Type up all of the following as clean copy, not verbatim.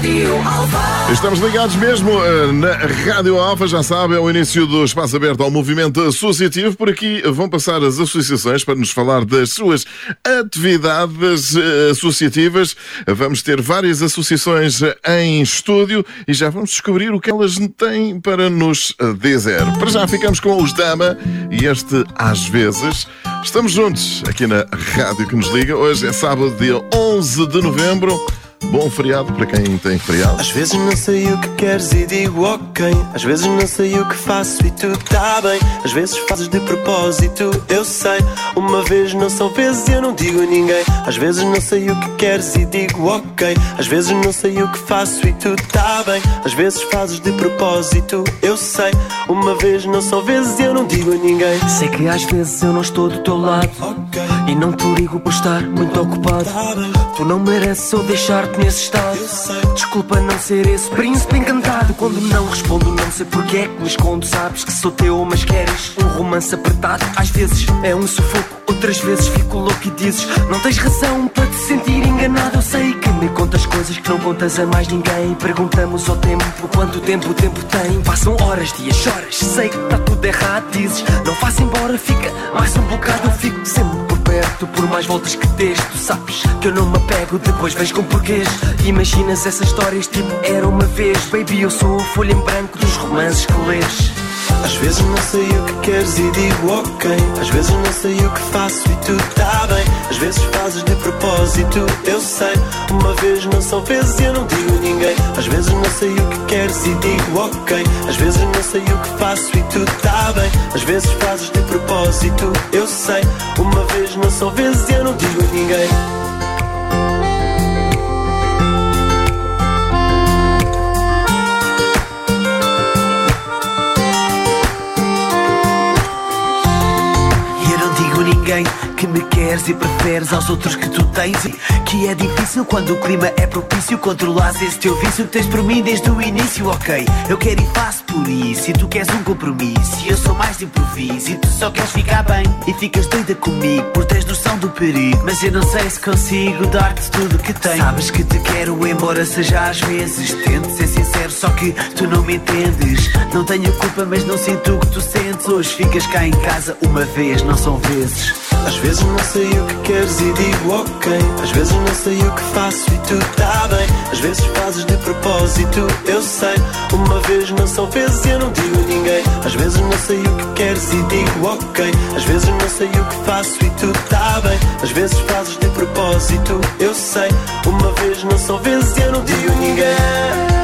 Rádio Alfa. Estamos ligados mesmo na Rádio Alfa, já sabe, é o início do espaço aberto ao movimento associativo. Por aqui vão passar as associações para nos falar das suas atividades associativas. Vamos ter várias associações em estúdio e já vamos descobrir o que elas têm para nos dizer. Para já ficamos com os Dama e este Às Vezes. Estamos juntos aqui na rádio que nos liga. Hoje é sábado, dia 11 de novembro. Bom feriado para quem tem feriado. Às vezes não sei o que queres e digo ok. Às vezes não sei o que faço e tu tá bem. Às vezes fazes de propósito, eu sei. Uma vez não são vezes e eu não digo a ninguém. Às vezes não sei o que queres e digo ok. Às vezes não sei o que faço e tu tá bem. Às vezes fazes de propósito, eu sei. Uma vez não são vezes e eu não digo a ninguém. Sei que às vezes eu não estou do teu lado, okay. E não te ligo por estar muito ocupado, Tá bem. Tu não mereces eu deixar-te nesse estado. Eu sei. Desculpa não ser esse príncipe encantado. Quando não respondo não sei porque é que me escondo. Sabes que sou teu mas queres um romance apertado. Às vezes é um sufoco, outras vezes fico louco e dizes não tens razão para te sentir enganado. Eu sei que me contas coisas que não contas a mais ninguém. Perguntamos ao tempo quanto tempo o tempo tem. Passam horas, dias, choras, sei que está tudo errado. Dizes não faça embora, fica mais um bocado. Eu fico sempre por perto, por mais voltas que dês. Tu sabes que eu não me apego, depois vens com porquês. Imaginas essas histórias tipo era uma vez. Baby, eu sou a folha em branco dos romances que lês. Às vezes não sei o que queres e digo ok. Às vezes não sei o que faço e tu tá bem. Às vezes fazes de propósito, eu sei. Uma vez não são vezes e eu não digo a ninguém. Às vezes não sei o que queres e digo ok. Às vezes não sei o que faço e tu tá bem. Às vezes fazes de propósito, eu sei. Uma vez não são vezes e eu não digo a ninguém. Ninguém que me queres e preferes aos outros que tu tens. E que é difícil quando o clima é propício. Controlares esse teu vício que tens por mim desde o início. Ok, eu quero e faço por isso. E tu queres um compromisso e eu sou mais de improviso. E tu só queres ficar bem e ficas doida comigo por teres noção do perigo. Mas eu não sei se consigo dar-te tudo o que tenho. Sabes que te quero embora seja às vezes. Tento ser sincero só que tu não me entendes. Não tenho culpa mas não sinto o que tu sentes. Hoje ficas cá em casa uma vez, não são vezes. Às vezes não sei o que queres e digo ok. Às vezes não sei o que faço e tu tá bem. Às vezes fazes de propósito, eu sei. Uma vez não são vezes e eu não digo a ninguém. Às vezes não sei o que queres e digo ok. Às vezes não sei o que faço e tu tá bem. Às vezes fazes de propósito, eu sei. Uma vez não são vezes e eu não digo a ninguém.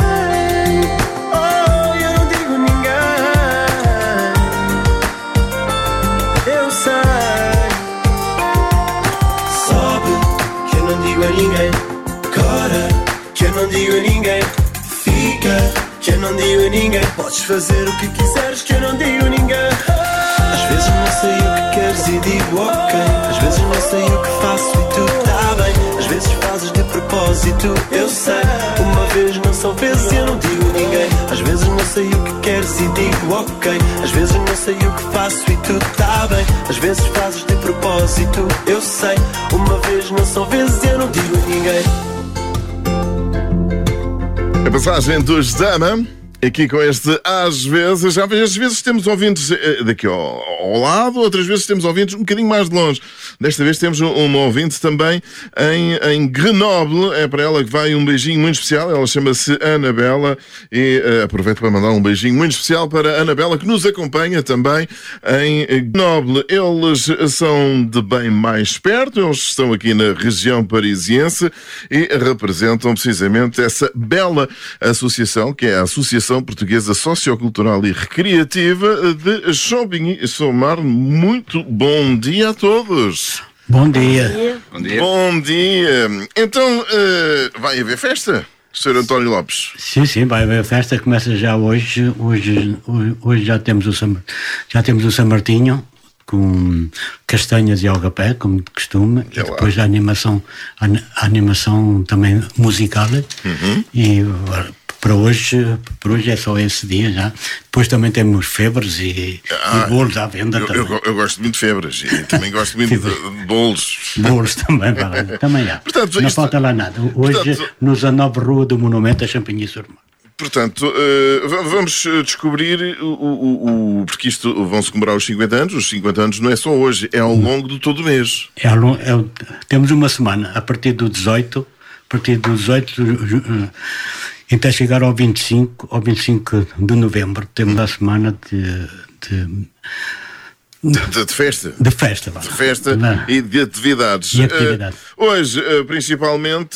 Ninguém, cora, que eu não digo a ninguém. Fica, que eu não digo a ninguém. Podes fazer o que quiseres, que eu não digo a ninguém. Às vezes não sei o que queres e digo ok. Às vezes não sei o que faço e tu tá bem. Às vezes fazes de propósito, eu sei. Uma vez não são vezes e eu não digo a ninguém. Às vezes não sei o que queres e digo ok. Às vezes não sei o que faço e tu tá bem. Às vezes fazes de propósito, eu sei. Uma vez não são vezes e eu não digo a ninguém. A passagem dos Dama, aqui com este Às Vezes. Às vezes temos ouvintes daqui ao lado, outras vezes temos ouvintes um bocadinho mais de longe. Desta vez temos um ouvinte também em Grenoble. É para ela que vai um beijinho muito especial. Ela chama-se Anabela e aproveito para mandar um beijinho muito especial para a Anabela, que nos acompanha também em Grenoble. Eles são de bem mais perto, eles estão aqui na região parisiense e representam precisamente essa bela associação, que é a Associação Portuguesa Sociocultural e Recreativa de Champigny e Saumar. Muito bom dia a todos. Bom dia. Bom dia. Bom dia. Então, vai haver festa, Sr. António Lopes? Sim, vai haver festa, começa já hoje. Hoje já temos o São Martinho, com castanhas e algapé, como de costume, e depois a animação também musical, e Para hoje é só esse dia já. Depois também temos febres e bolos à venda. Eu gosto muito de febres e também gosto muito de bolos. Bolos também, também há. Portanto, não falta lá nada. Hoje, nos 19 Rua do Monumento, a Champigny-sur-Marne. Portanto, vamos descobrir porque isto vão-se comemorar os 50 anos. Os 50 anos não é só hoje, é ao longo de todo o mês. Temos uma semana, a partir do 18, até chegar ao 25 de novembro, temos a semana de festa. De festa, e de atividades. Hoje, principalmente,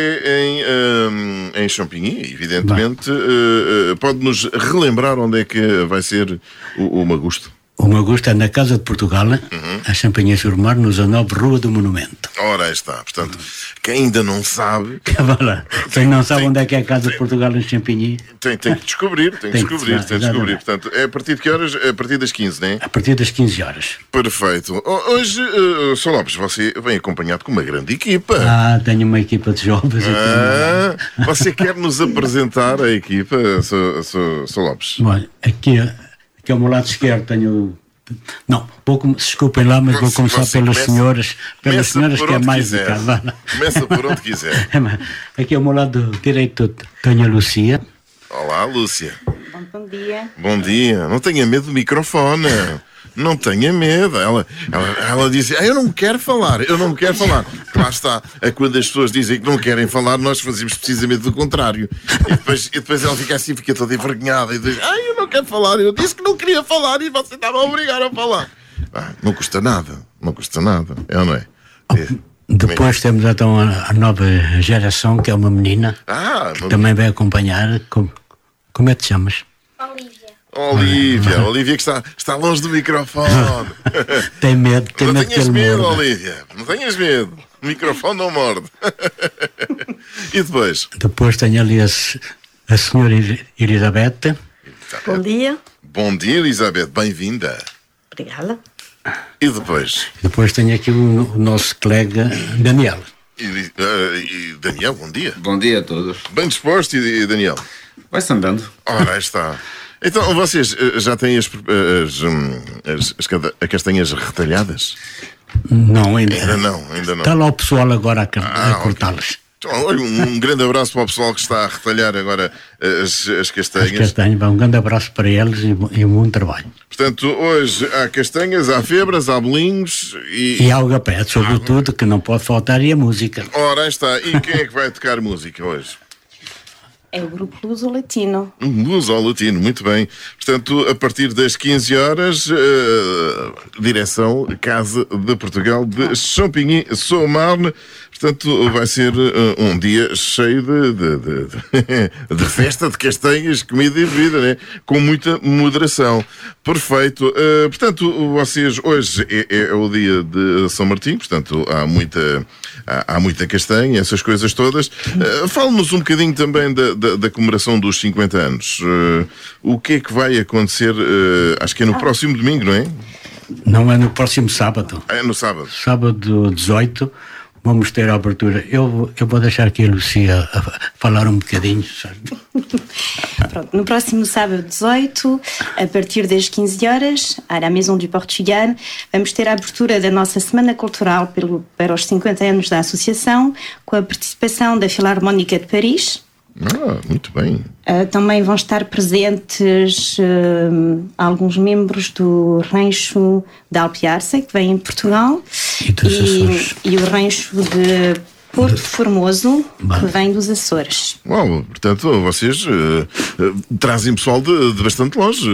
é em Champigny, evidentemente. Pode-nos relembrar onde é que vai ser o Magusto? O Magusto é na Casa de Portugal, a Champigny-sur-Marne, nos 19 Rua do Monumento. Ora, aí está. Portanto, quem ainda não sabe... Quem não sabe onde é que é a Casa de Portugal em Champigny... Tem que descobrir. Portanto, é a partir de que horas? A partir das 15, não é? A partir das 15 horas. Perfeito. Hoje, Sr. Lopes, você vem acompanhado com uma grande equipa. Tenho uma equipa de jovens aqui. Você quer nos apresentar a equipa, Sr. Lopes? Olha, aqui ao meu lado esquerdo tenho... Não, desculpem lá, mas vou começar pelas senhoras que é mais indicado. Começa por onde quiser. Aqui ao meu lado direito tenho a Lúcia. Olá, Lúcia. Bom dia. Bom dia. Não tenha medo do microfone. Não tenha medo. Ela disse, eu não quero falar. Lá está. É quando as pessoas dizem que não querem falar, nós fazemos precisamente do contrário. E depois ela fica assim, fica toda envergonhada e diz, eu não quero falar. Eu disse que não queria falar e você estava a obrigar a falar. Não custa nada. É ou não é? Depois temos então a nova geração, que é uma menina, que também vai acompanhar. Como é que te chamas? Olivia que está longe do microfone. Tem medo. Não tenhas medo, Olivia. Não tenhas medo. O microfone não morde. E depois? Depois tenho ali a senhora Elizabeth. Bom dia. Bom dia, Elizabeth. Bem-vinda. Obrigada. E depois? Depois tenho aqui o nosso colega Daniel. E Daniel, bom dia. Bom dia a todos. Bem disposto, e Daniel? Vai-se andando. Ora, aí está. Então, vocês já têm as castanhas retalhadas? Não, ainda não. Está lá o pessoal agora a cortá-las. Então, olha, um grande abraço para o pessoal que está a retalhar agora as castanhas. Um grande abraço para eles e um bom trabalho. Portanto, hoje há castanhas, há febras, há bolinhos e há algapé, sobretudo, que não pode faltar, e a música. Ora, aí está. E quem é que vai tocar música hoje? É o grupo Luso Latino. Luso Latino, muito bem. Portanto, a partir das 15 horas, direção Casa de Portugal de Champigny-sur-Marne. Portanto, vai ser um dia cheio de festa, de castanhas, comida e bebida, né? Com muita moderação. Perfeito. Portanto, vocês, hoje é o dia de São Martinho, portanto, há muita castanha, essas coisas todas. Fale-nos um bocadinho também da comemoração dos 50 anos. O que é que vai acontecer? Acho que é no próximo domingo, não é? Não, é no próximo sábado. É no sábado. Sábado 18. Vamos ter a abertura. Eu vou deixar aqui a Lucia a falar um bocadinho. Pronto, no próximo sábado 18, a partir das 15 horas, à Maison du Portugal, vamos ter a abertura da nossa Semana Cultural para os 50 anos da Associação, com a participação da Filarmónica de Paris. Muito bem. Também vão estar presentes alguns membros do rancho de Alpiarça, que vem em Portugal, e o rancho de Porto Formoso, que vem dos Açores. Portanto, vocês trazem pessoal de bastante longe.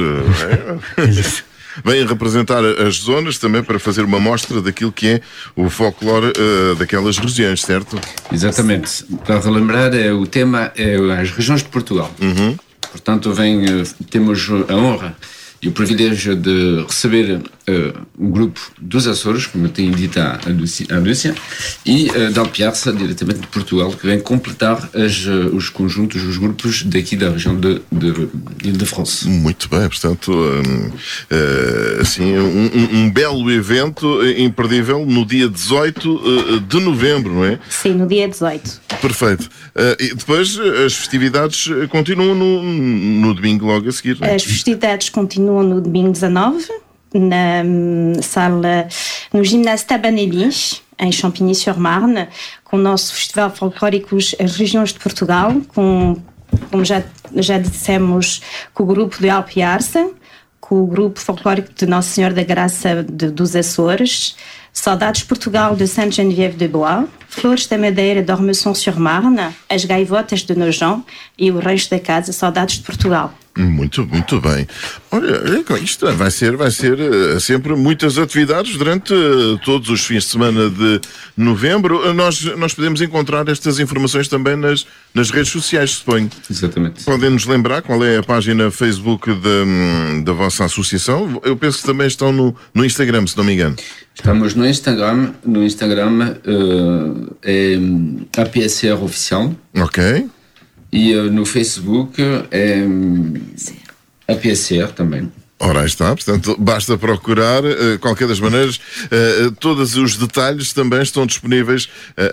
Vêm representar as zonas também para fazer uma mostra daquilo que é o folclore daquelas regiões, certo? Exatamente. Para relembrar, o tema é as regiões de Portugal. Portanto, temos a honra e o privilégio de receber um grupo dos Açores, como eu tinha dito a Lúcia, e de Alpiarça, diretamente de Portugal, que vem completar os conjuntos, os grupos daqui da região de Ile-de-France. Muito bem, portanto, assim, um belo evento imperdível no dia 18 de novembro, não é? Sim, no dia 18. Perfeito. E depois as festividades continuam no domingo logo a seguir, não é? As festividades continuam no domingo 19, na sala, no ginásio Tabanelis, em Champigny-sur-Marne, com o nosso Festival Folclórico As Regiões de Portugal, como já dissemos, com o grupo de Alpiarça, com o grupo folclórico de Nossa Senhora da Graça dos Açores, Saudades de Portugal de Sainte-Geneviève-de-Bois, Flores da Madeira de Ormesson-sur-Marne, As Gaivotas de Nogent e o Reis da Casa, Saudades de Portugal. Muito, muito bem. Olha, isto vai ser sempre muitas atividades durante todos os fins de semana de novembro. Nós podemos encontrar estas informações também nas redes sociais, suponho. Exatamente. Podem-nos lembrar qual é a página Facebook da vossa associação? Eu penso que também estão no Instagram, se não me engano. Estamos no Instagram. No Instagram é APSR Oficial. Ok. E no Facebook é APSR também. Ora, aí está, portanto, basta procurar, qualquer das maneiras, todos os detalhes também estão disponíveis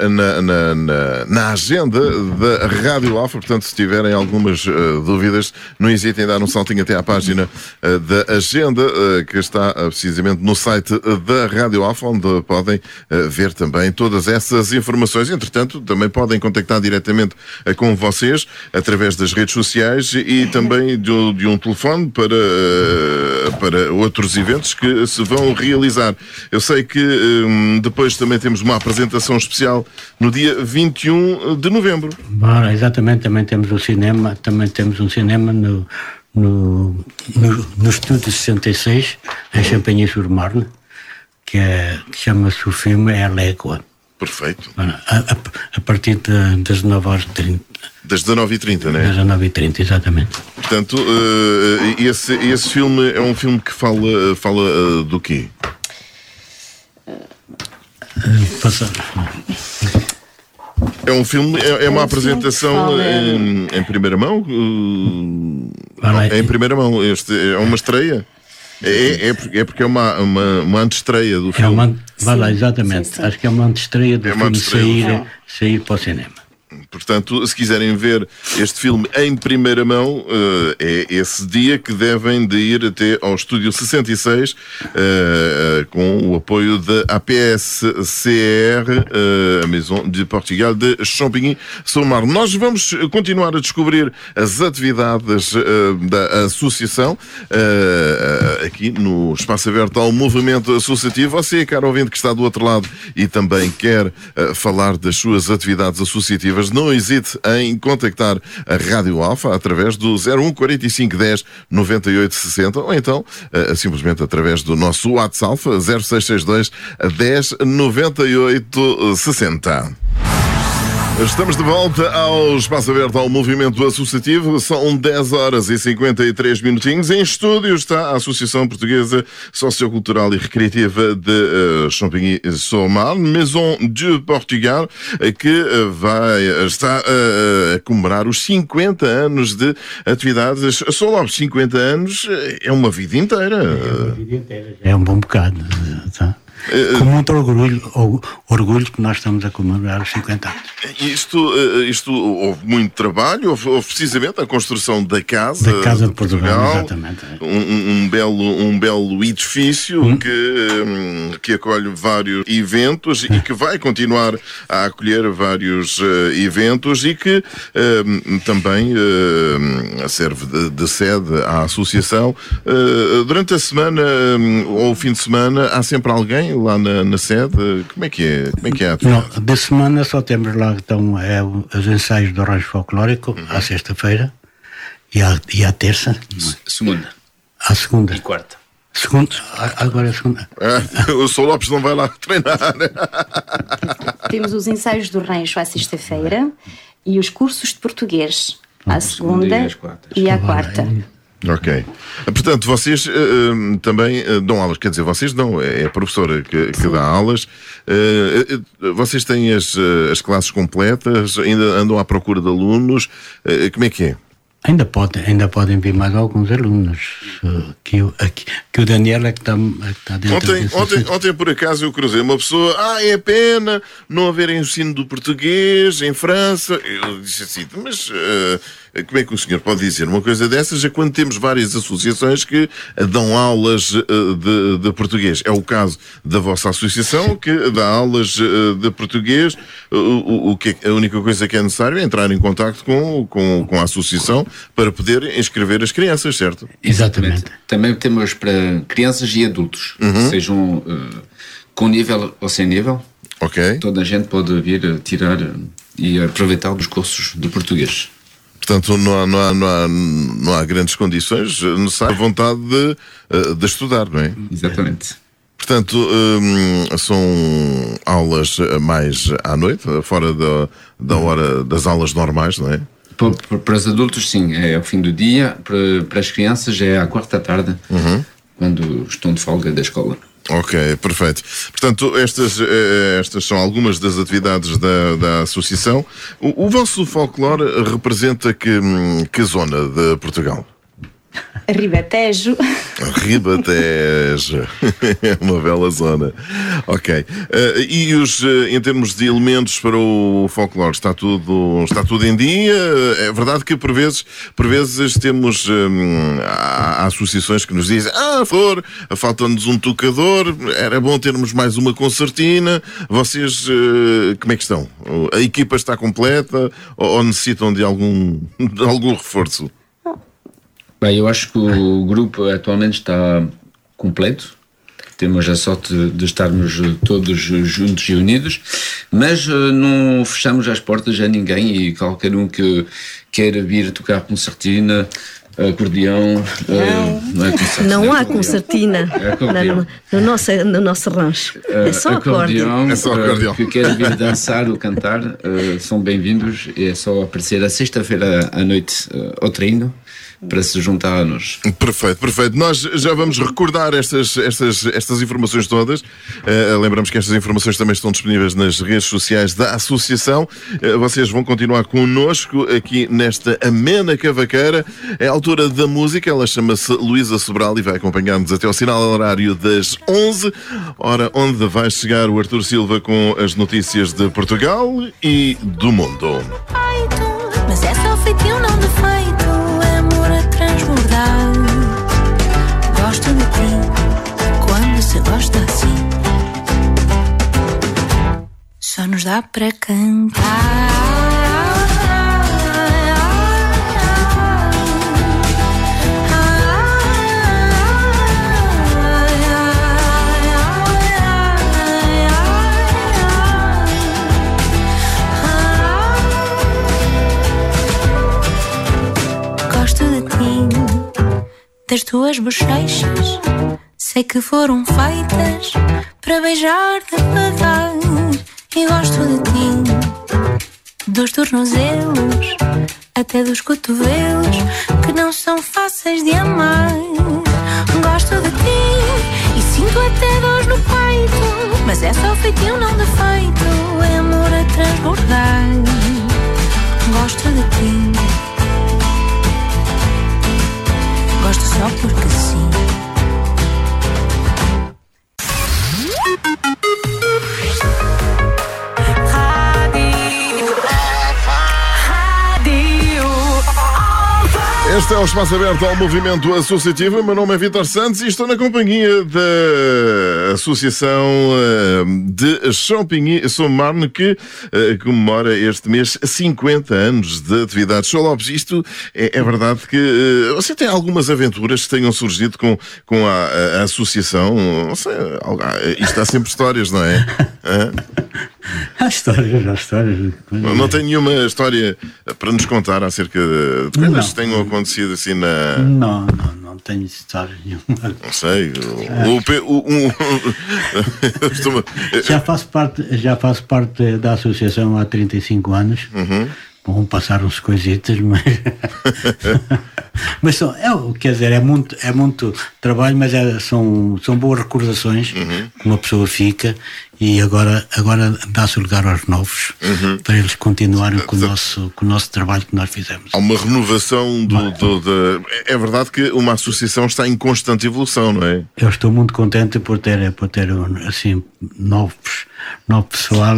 na agenda da Rádio Alfa, portanto, se tiverem algumas dúvidas, não hesitem em dar um saltinho até à página da agenda, que está precisamente no site da Rádio Alfa, onde podem ver também todas essas informações. Entretanto, também podem contactar diretamente com vocês, através das redes sociais e também de um telefone para outros eventos que se vão realizar. Eu sei que depois também temos uma apresentação especial no dia 21 de novembro. Bora, exatamente, também temos um cinema no Estúdio 66, em Champigny-sur-Marne, que chama-se o filme É a Légua. Perfeito. A partir das 9h30. Das 19h30, não é? Das 19h30, exatamente. Portanto, esse filme é um filme que fala do quê? É um filme, é uma apresentação em primeira mão? É em primeira mão. É uma estreia? É porque é uma antestreia do filme. Vai lá, exatamente. Sim. Acho que é uma antestreia do filme sair para o cinema. Portanto, se quiserem ver este filme em primeira mão, é esse dia que devem de ir até ao Estúdio 66, com o apoio da APSCR, a Maison de Portugal de Champigny-sur-Marne. Nós vamos continuar a descobrir as atividades da associação aqui no Espaço Aberto ao Movimento Associativo. Você, caro ouvinte que está do outro lado e também quer falar das suas atividades associativas, não hesite em contactar a Rádio Alfa através do 01 45 10 98 60 ou então simplesmente através do nosso WhatsApp 0662 10 98 60. Estamos de volta ao Espaço Aberto ao Movimento Associativo. São 10h53 minutinhos. Em estúdio está a Associação Portuguesa Sociocultural e Recreativa de Champigny-sur-Marne, Maison de Portugal, que está a comemorar os 50 anos de atividades. Só logo 50 anos é uma vida inteira. É um bom bocado, tá? Com muito orgulho que nós estamos a comemorar os 50 anos. Isto houve muito trabalho, houve precisamente a construção da Casa de Portugal, exatamente. Um belo edifício que acolhe vários eventos e que vai continuar a acolher vários eventos e que também serve de sede à associação. Durante a semana ou o fim de semana há sempre alguém lá na sede? Como é que é a atividade? Não, de semana só temos lá então os ensaios do rancho folclórico à sexta-feira e à terça. Segunda. À segunda. E quarta. Agora é a segunda. O Sr. Lopes não vai lá treinar. Temos os ensaios do rancho à sexta-feira e os cursos de português à segunda e à quarta. Ok. Portanto, vocês também dão aulas, quer dizer, vocês não, é a professora que dá aulas. Vocês têm as classes completas, ainda andam à procura de alunos. Como é que é? Ainda podem vir mais alguns alunos, que o Daniel é que está dentro Ontem, por acaso, eu cruzei uma pessoa, é pena não haver ensino do português em França. Eu disse assim, mas como é que o senhor pode dizer uma coisa dessas quando temos várias associações que dão aulas de português? É o caso da vossa associação, que dá aulas de português. A única coisa que é necessário é entrar em contacto com a associação para poder inscrever as crianças, certo? Exatamente. Também temos para crianças e adultos, sejam com nível ou sem nível. Ok. Toda a gente pode vir tirar e aproveitar os cursos de português. Portanto, não há grandes condições, necessária vontade de estudar, não é? Exatamente. Portanto, são aulas mais à noite, fora da hora das aulas normais, não é? Para os adultos, sim, é ao fim do dia. Para as crianças é à quarta tarde, quando estão de folga da escola. Ok, perfeito. Portanto, estas são algumas das atividades da associação. O vosso folclore representa que zona de Portugal? Ribatejo. Ribatejo. É uma bela zona. Ok. E em termos de elementos para o folclore, está tudo em dia? É verdade que por vezes temos há associações que nos dizem falta-nos um tocador, era bom termos mais uma concertina. Vocês, como é que estão? A equipa está completa ou necessitam de algum reforço? Bem, eu acho que o grupo atualmente está completo. Temos a sorte de estarmos todos juntos e unidos, mas não fechamos as portas a ninguém, e qualquer um que queira vir tocar concertina, acordeão, não há concertina no nosso rancho. É só acordeão. Que quer vir dançar ou cantar, são bem-vindos, e é só aparecer a sexta-feira à noite ao treino para se juntar a nós. Perfeito. Nós já vamos recordar estas informações todas. Lembramos que estas informações também estão disponíveis nas redes sociais da associação. Vocês vão continuar connosco aqui nesta amena cavaqueira. É a altura da música. Ela chama-se Luísa Sobral e vai acompanhar-nos até ao sinal horário das 11, hora onde vai chegar o Artur Silva com as notícias de Portugal e do mundo. Mas é só feitio, não defeito. É amor a transbordar. Gosto de ti quando se gosta assim. Só nos dá para cantar. Das tuas bochechas, sei que foram feitas para beijar de verdade. E gosto de ti, dos tornozelos até dos cotovelos, que não são fáceis de amar. Gosto de ti e sinto até dores no peito, mas é só feitio, não defeito. É amor a transbordar. Gosto de ti, gosto só porque sim. Este é o espaço aberto ao movimento associativo. Meu nome é Vítor Santos e estou na companhia da Associação de Champigny-sur-Marne, que comemora este mês 50 anos de atividade. Sr. Lopes, isto é verdade que você tem algumas aventuras que tenham surgido com a associação? Não sei, isto há sempre histórias, não é? Há histórias. Não tem nenhuma história para nos contar acerca de coisas que tenham acontecido assim na... Não tenho história nenhuma. Não sei. Já faço parte da associação há 35 anos. Bom, passaram-se coisitas, mas quer dizer, é muito trabalho, mas são boas recordações que uma pessoa fica, e agora dá-se lugar aos novos, para eles continuarem com o nosso trabalho que nós fizemos. Há uma renovação é verdade que uma associação está em constante evolução, não é? Eu estou muito contente por ter assim, novo pessoal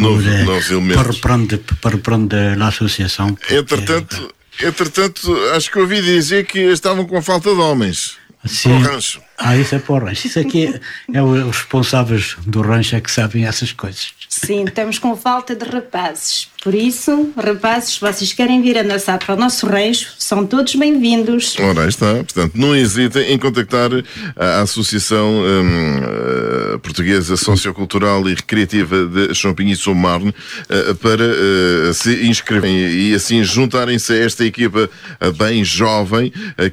para reprendre a associação. Entretanto, acho que ouvi dizer que estavam com falta de homens. Sim. Para o rancho. Isso é para o rancho. Isso aqui é os responsáveis do rancho é que sabem essas coisas. Sim, estamos com falta de rapazes. Por isso, rapazes, se vocês querem vir a dançar para o nosso rancho, são todos bem-vindos. Ora, aí está. Portanto, não hesitem em contactar a Associação Portuguesa Sociocultural e Recreativa de Champigny-sur-Marne para se inscreverem e assim juntarem-se a esta equipa bem jovem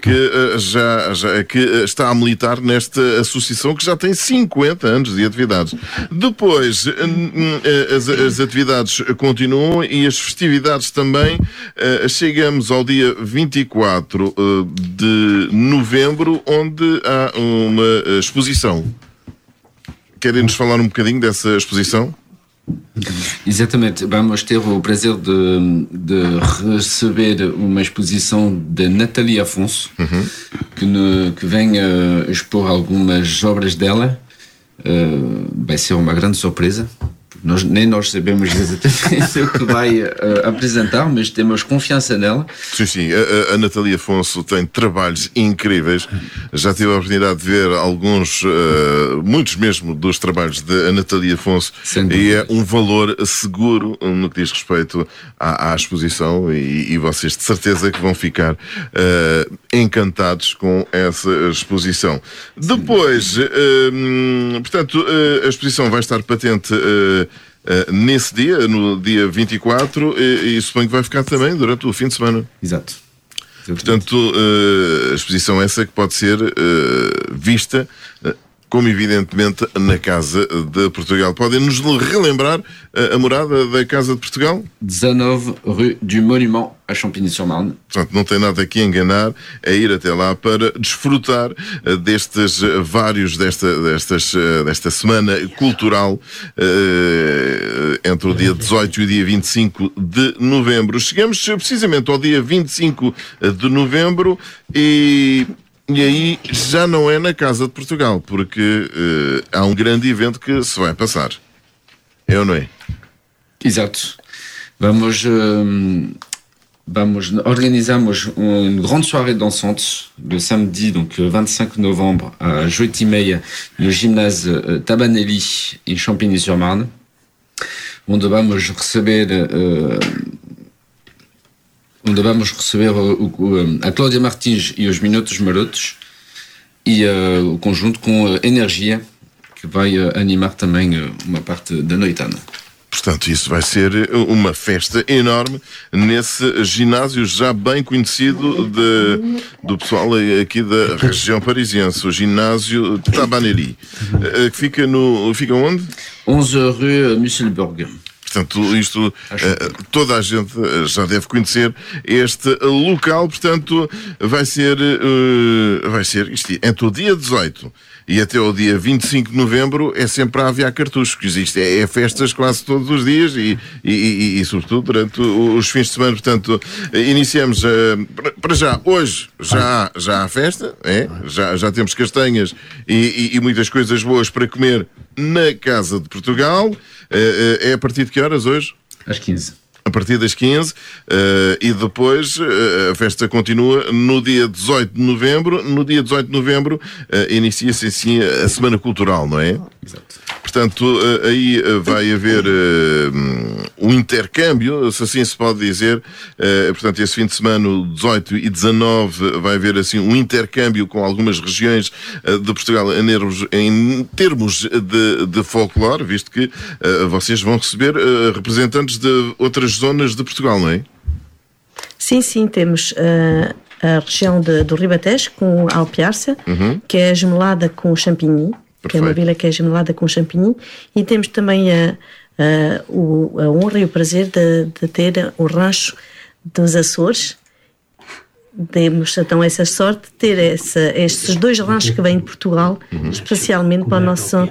que está a militar nesta associação que já tem 50 anos de atividades. Depois, as atividades continuam e as festividades também. Chegamos ao dia 24 de novembro, onde há uma exposição. Querem-nos falar um bocadinho dessa exposição? Exatamente, vamos ter o prazer de receber uma exposição de Nathalie Afonso, que vem expor algumas obras dela. Vai ser uma grande surpresa. Nem nós sabemos exatamente o que vai apresentar, mas temos confiança nela. Sim. A Nathalie Afonso tem trabalhos incríveis. Já tive a oportunidade de ver muitos mesmo dos trabalhos da Nathalie Afonso, e é um valor seguro no que diz respeito à exposição, e vocês de certeza que vão ficar encantados com essa exposição. Depois, portanto, a exposição vai estar patente nesse dia, no dia 24, e suponho que vai ficar também durante o fim de semana. Exato. Portanto, a exposição essa que pode ser vista, como evidentemente, na Casa de Portugal. Podem-nos relembrar a morada da Casa de Portugal? 19 Rue du Monument, a Champigny-sur-Marne. Portanto, não tem nada aqui a enganar, é ir até lá para desfrutar destes vários, desta semana cultural entre o dia 18 e o dia 25 de novembro. Chegamos precisamente ao dia 25 de novembro e aí já não é na Casa de Portugal, porque há um grande evento que se vai passar. É ou não é? Exato. Organizamos une grande soirée dansante le samedi, donc 25 novembre, à 8h30, no ginásio Tabanelli, em Champigny-sur-Marne, onde vamos receber a Cláudia Martins e os Minutos Marotos, e o conjunto com Energia, que vai animar também uma parte da noitana. Portanto, isso vai ser uma festa enorme nesse ginásio já bem conhecido do pessoal aqui da região parisiense, o ginásio Tabanelli, que fica onde? 11 Rue Musselburg. Portanto, isto toda a gente já deve conhecer este local. Portanto, vai ser isto, entre o dia 18 e até o dia 25 de novembro é sempre a aviar cartuchos, porque existe festas quase todos os dias e sobretudo durante os fins de semana. Portanto, iniciamos para já, hoje já há festa, já temos castanhas e muitas coisas boas para comer na Casa de Portugal. É a partir de que horas hoje? Às 15. A partir das 15, e depois a festa continua no dia 18 de novembro. No dia 18 de novembro inicia-se assim a Semana Cultural, não é? Exato. Portanto, aí vai haver um intercâmbio, se assim se pode dizer. Portanto, esse fim de semana, 18 e 19, vai haver assim um intercâmbio com algumas regiões de Portugal em termos de folclore, visto que vocês vão receber representantes de outras zonas de Portugal, não é? Sim, temos a região do Ribatejo com a Alpiarça, que é gemelada com o Champigny. Perfeito. Que é uma vila que é gemelada com Champigny, e temos também a honra e o prazer de ter o rancho dos Açores. Temos então essa sorte de ter estes dois ranchos que vêm de Portugal, especialmente para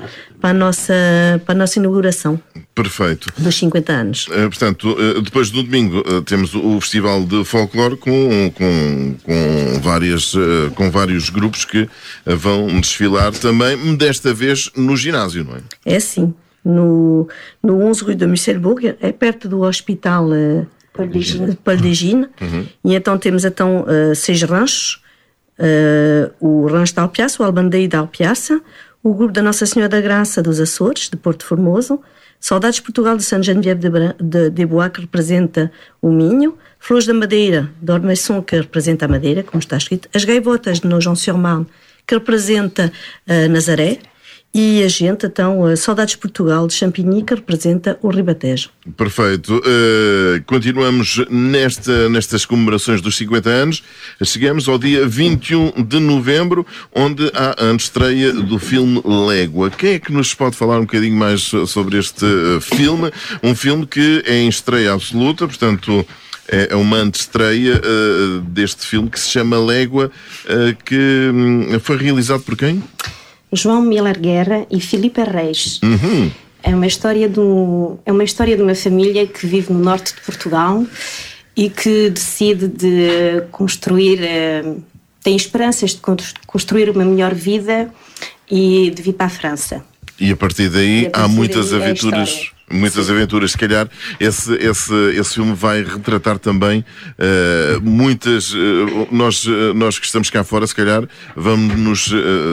para a nossa inauguração. Perfeito. Dos 50 anos. Portanto, depois do domingo temos o Festival de Folclore com vários grupos que vão desfilar também, desta vez no ginásio, não é? É sim. No 11 Rue de Musselburg, é perto do hospital Paul Degine. E então temos 6 ranchos. O rancho da Alpiaça, o Albandeí da Alpiaça, o grupo da Nossa Senhora da Graça dos Açores, de Porto Formoso, Saudades de Portugal de Sainte-Geneviève de Bois, que representa o Minho, Flores da Madeira de Ormeçon, que representa a Madeira, como está escrito, as Gaivotas de Nogent-sur-Marne, que representa Nazaré, e a gente, então, Saudades de Portugal de Champigny, que representa o Ribatejo. Perfeito. Continuamos nestas comemorações dos 50 anos. Chegamos ao dia 21 de novembro, onde há a antestreia do filme Légua. Quem é que nos pode falar um bocadinho mais sobre este filme? Um filme que é em estreia absoluta, portanto... É uma antestreia deste filme que se chama Légua, que foi realizado por quem? João Miller Guerra e Filipe Reis. É uma história de uma família que vive no norte de Portugal e que decide de construir, tem esperanças de construir uma melhor vida e de vir para a França. E a partir daí há muitas aventuras. Muitas aventuras, se calhar esse filme vai retratar também muitas. Nós que estamos cá fora, se calhar, vamos nos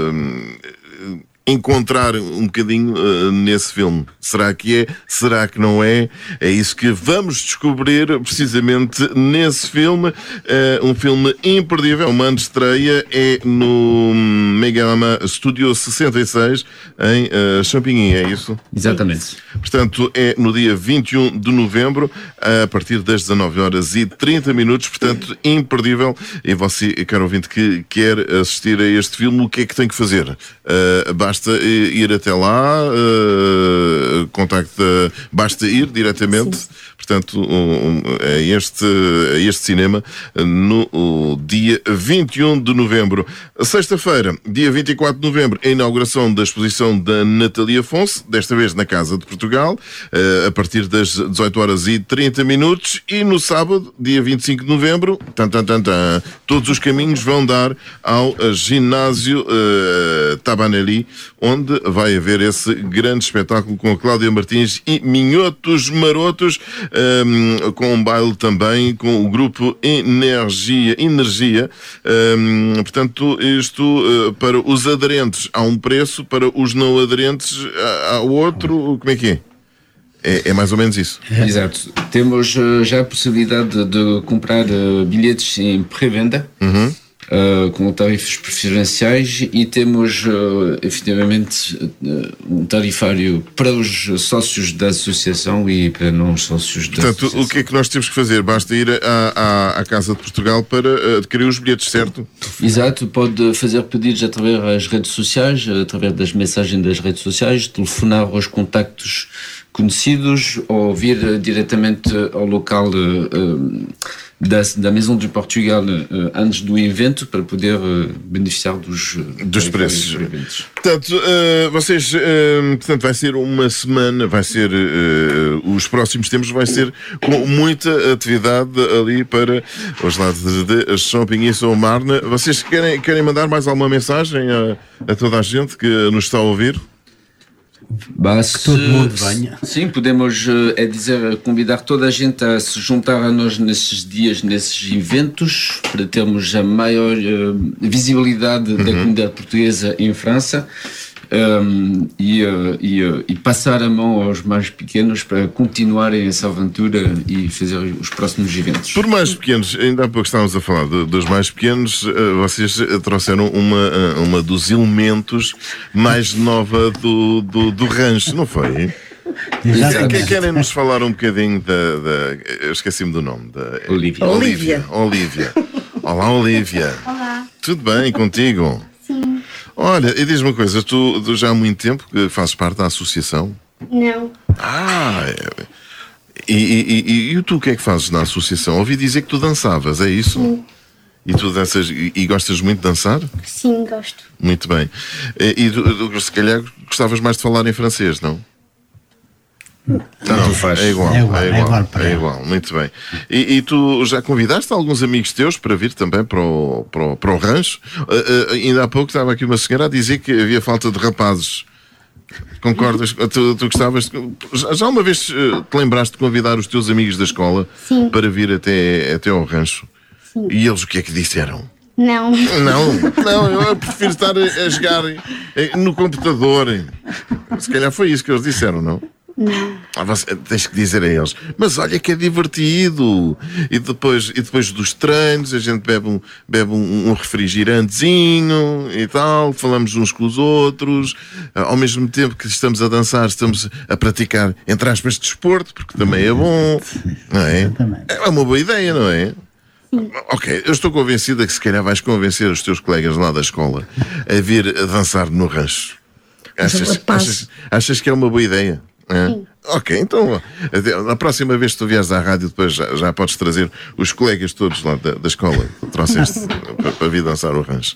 encontrar um bocadinho nesse filme. Será que é? Será que não é? É isso que vamos descobrir precisamente nesse filme. Um filme imperdível, uma antestreia, é no Megama Studio 66 em Champigny, é isso? Exatamente. Portanto, é no dia 21 de novembro, a partir das 19h30, portanto, imperdível. E você, caro ouvinte, que quer assistir a este filme, o que é que tem que fazer? Basta ir até lá, basta ir diretamente, sim, portanto, a este cinema no dia 21 de novembro. Sexta-feira, dia 24 de novembro, a inauguração da exposição da Nathalie Afonso, desta vez na Casa de Portugal, a partir das 18h30, e no sábado, dia 25 de novembro, todos os caminhos vão dar ao ginásio Tabanelli, onde vai haver esse grande espetáculo com a Cláudia Martins e Minhotos Marotos, com um baile também, com o grupo Energia. Portanto, isto para os aderentes há um preço, para os não aderentes há outro. Como é que é? É mais ou menos isso. Exato. Temos já a possibilidade de comprar bilhetes em pré-venda. Com tarifas preferenciais, e temos efetivamente um tarifário para os sócios da associação e para não sócios da associação. Portanto, o que é que nós temos que fazer? Basta ir à Casa de Portugal para adquirir os bilhetes, certo? Exato, pode fazer pedidos através das redes sociais, através das mensagens das redes sociais, telefonar aos contactos conhecidos ou vir diretamente ao local da Maison du Portugal antes do evento para poder beneficiar dos preços. Portanto, vocês, vai ser uma semana, os próximos tempos vai ser com muita atividade ali para os lados de Champigny-sur-Marne. Vocês querem mandar mais alguma mensagem a toda a gente que nos está a ouvir? Que todo mundo venha. Sim, podemos convidar toda a gente a se juntar a nós nesses dias, nesses eventos, para termos a maior visibilidade da comunidade portuguesa em França, e passar a mão aos mais pequenos para continuarem essa aventura e fazer os próximos eventos. Por mais pequenos, ainda há pouco estávamos a falar dos mais pequenos, vocês trouxeram uma dos elementos mais nova do rancho, não foi? Querem-nos falar um bocadinho eu esqueci-me do nome. Olívia. Olá, Olívia. Olá. Tudo bem contigo? Sim. Olha, e diz-me uma coisa, tu já há muito tempo que fazes parte da associação? Não. E tu o que é que fazes na associação? Ouvi dizer que tu dançavas, é isso? Sim. E tu danças e gostas muito de dançar? Sim, gosto. Muito bem. E tu, se calhar, gostavas mais de falar em francês, não? Tanto faz. É igual. Muito bem. E tu já convidaste alguns amigos teus para vir também para o rancho? Ainda há pouco estava aqui uma senhora a dizer que havia falta de rapazes. Concordas? Tu gostavas... Já uma vez te lembraste de convidar os teus amigos da escola? Sim. Para vir até ao rancho? Sim. E eles o que é que disseram? Não, eu prefiro estar a jogar no computador. Se calhar foi isso que eles disseram, não? Não. Você, tens que dizer a eles, mas olha que é divertido. E depois dos treinos a gente bebe um refrigerantezinho e tal, falamos uns com os outros, ao mesmo tempo que estamos a dançar, estamos a praticar, entre aspas, desporto, porque também é bom, não é? É uma boa ideia, não é? Sim. Ok, eu estou convencida que se calhar vais convencer os teus colegas lá da escola a vir a dançar no rancho. Achas que é uma boa ideia? Sim. Ok, então na próxima vez que tu vieres à rádio, depois já podes trazer os colegas todos lá da escola que trouxeste para vir dançar o rancho.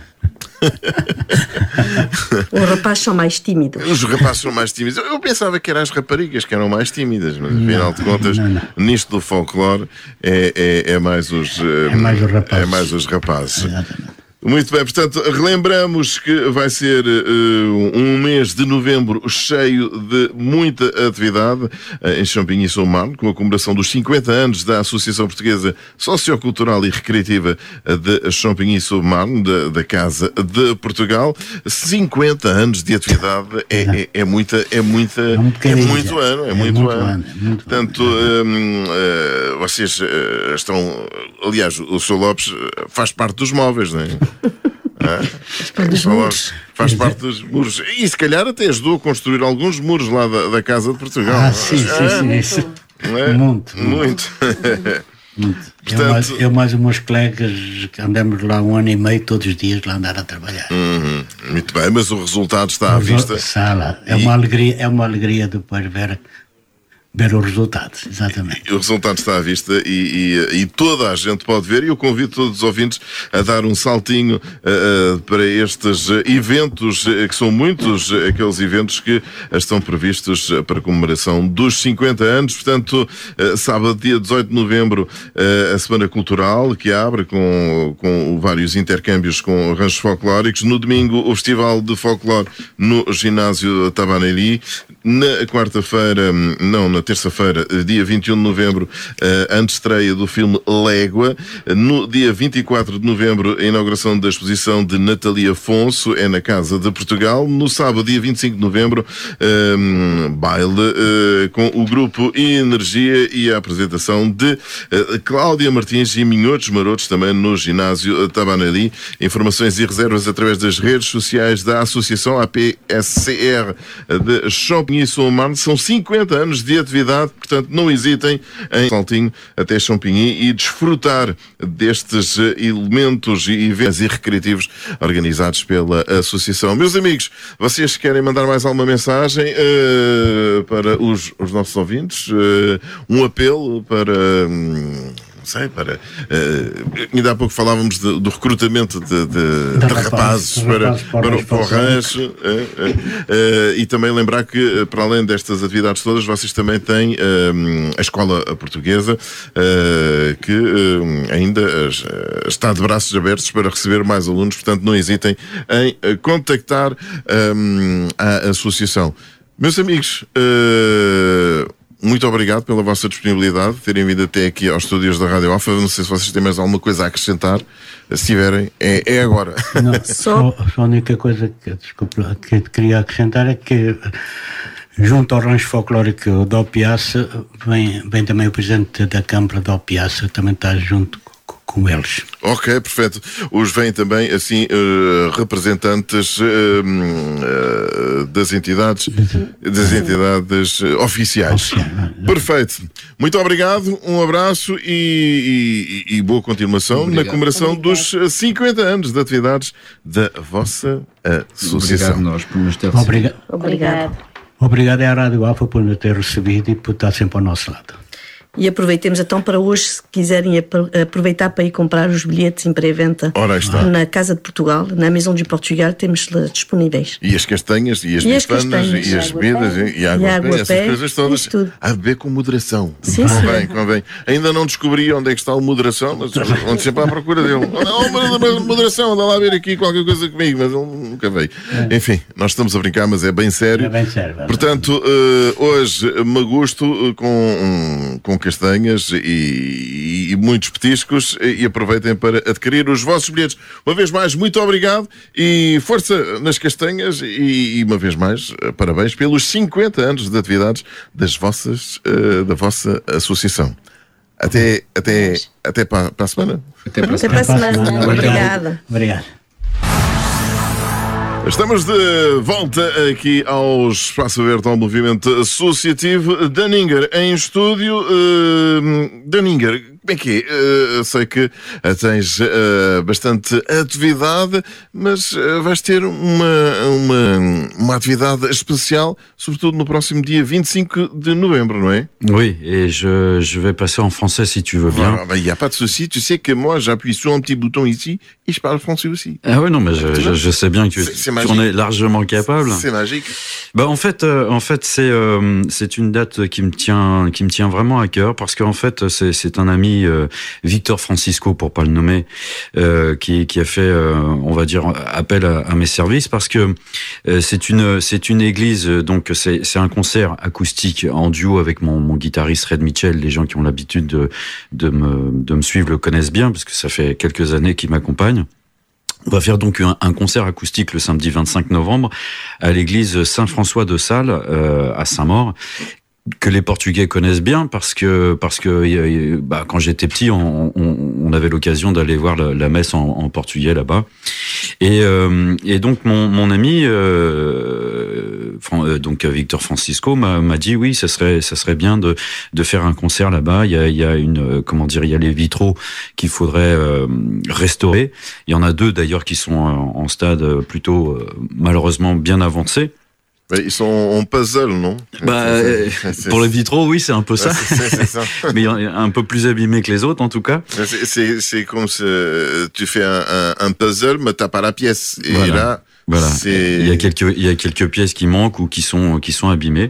Os rapazes são mais tímidos. Os rapazes são mais tímidos. Eu pensava que eram as raparigas que eram mais tímidas, mas afinal de contas, nisto do folclore é mais os rapazes. É mais os rapazes. Exatamente. Muito bem, portanto, relembramos que vai ser um mês de novembro cheio de muita atividade em Champigny e Saumur, com a comemoração dos 50 anos da Associação Portuguesa Sociocultural e Recreativa de Champigny e Saumur, da Casa de Portugal. 50 anos de atividade é muito ano. Portanto, vocês estão... Aliás, o Sr. Lopes faz parte dos móveis, não é? Faz parte dos muros. E se calhar até ajudou a construir alguns muros lá da Casa de Portugal. Sim. É? Muito. Portanto, eu mais os meus colegas que andamos lá 1 ano e meio todos os dias lá andar a trabalhar. Muito bem, mas o resultado está à vista. É uma alegria depois ver os resultados, exatamente. O resultado está à vista e toda a gente pode ver, e eu convido todos os ouvintes a dar um saltinho para estes eventos, que são muitos aqueles eventos que estão previstos para a comemoração dos 50 anos. Portanto, sábado, dia 18 de novembro, a Semana Cultural, que abre com vários intercâmbios com ranchos folclóricos. No domingo, o Festival de Folclore no Ginásio Tabanelli. Na terça-feira, dia 21 de novembro, a antestreia do filme Légua. No dia 24 de novembro, a inauguração da exposição de Nathalie Afonso, é na Casa de Portugal. No sábado, dia 25 de novembro, baile com o grupo Energia e a apresentação de Cláudia Martins e Minhotos Marotos, também no Ginásio Tabanelli. Informações e reservas através das redes sociais da Associação APSCR de Champigny e Saumur. São 50 anos de atividade, portanto não hesitem em saltinho até Champigny e desfrutar destes elementos e eventos recreativos organizados pela Associação. Meus amigos, vocês querem mandar mais alguma mensagem para os nossos ouvintes? Um apelo para... ainda há pouco falávamos do recrutamento de rapazes para o rancho, e também lembrar que, para além destas atividades todas, vocês também têm a Escola Portuguesa, que ainda está de braços abertos para receber mais alunos, portanto não hesitem em contactar a Associação. Meus amigos, muito obrigado pela vossa disponibilidade, terem vindo até aqui aos estúdios da Rádio Alfa. Não sei se vocês têm mais alguma coisa a acrescentar. Se tiverem, é agora. Não, só a única coisa que queria acrescentar é que, junto ao rancho folclórico da Opiaça, vem também o presidente da Câmara da Opiaça, também está junto com eles. Ok, perfeito. Os vêm também, assim, representantes das entidades oficiais. Perfeito. Muito obrigado, um abraço e boa continuação na comemoração dos 50 anos de atividades da vossa associação. Obrigado nós por nos ter recebido. Obrigado. Obrigado à Rádio Alfa por nos ter recebido e por estar sempre ao nosso lado. E aproveitemos então para hoje, se quiserem aproveitar para ir comprar os bilhetes em pré-venda na Casa de Portugal, na Maison du Portugal, temos disponíveis. E as castanhas, e as bifanas, e as bebidas, e a água a pé, essas coisas todas. A beber com moderação. Sim, convém. Ainda não descobri onde é que está o moderação, mas onde sempre à procura dele. Moderação, anda lá a ver aqui qualquer coisa comigo, mas ele nunca veio. Enfim, nós estamos a brincar, mas é bem sério. É bem sério. Portanto, hoje, magusto com castanhas e muitos petiscos, e aproveitem para adquirir os vossos bilhetes. Uma vez mais, muito obrigado e força nas castanhas e uma vez mais, parabéns pelos 50 anos de atividades da vossa associação. Até para a semana. Até para a semana. Obrigada. Obrigado. Estamos de volta aqui ao Espaço Aberto ao Movimento Associativo. Daninger em estúdio. Daninger, como é que é? Sei que tens bastante atividade, mas vais ter uma atividade especial, sobretudo no próximo dia 25 de novembro, não é? Oui, et je vais passer en français si tu veux bien. Il n'y a pas de souci, tu sais que moi j'appuie sur un petit bouton ici et je parle français aussi. Ah oui, non, mais je sais bien que tu en es largement capable. C'est magique. Bah en fait c'est une date qui me tient vraiment à cœur, parce qu'en fait c'est un ami, Victor Francisco pour pas le nommer, qui a fait on va dire appel à mes services, parce que c'est une église, donc c'est un concert acoustique en duo avec mon guitariste Red Mitchell. Les gens qui ont l'habitude de me suivre le connaissent bien, parce que ça fait quelques années qu'il m'accompagne. On va faire donc un concert acoustique le samedi 25 novembre à l'église Saint-François de Sales, à Saint-Maur, que les Portugais connaissent bien, parce que quand j'étais petit, on avait l'occasion d'aller voir la messe en portugais là-bas. Et donc mon ami donc Victor Francisco m'a dit oui, ça serait bien de faire un concert là-bas. Il y a il y a les vitraux qu'il faudrait restaurer. Il y en a 2 d'ailleurs qui sont en stade plutôt malheureusement bien avancé. Ils sont en puzzle, non? Pour les vitraux, oui, c'est un peu ça. C'est ça. Mais un peu plus abîmé que les autres, en tout cas. C'est comme si tu fais un puzzle, mais t'as pas la pièce. Et voilà. Voilà. Il y a quelques pièces qui manquent ou qui sont abîmées.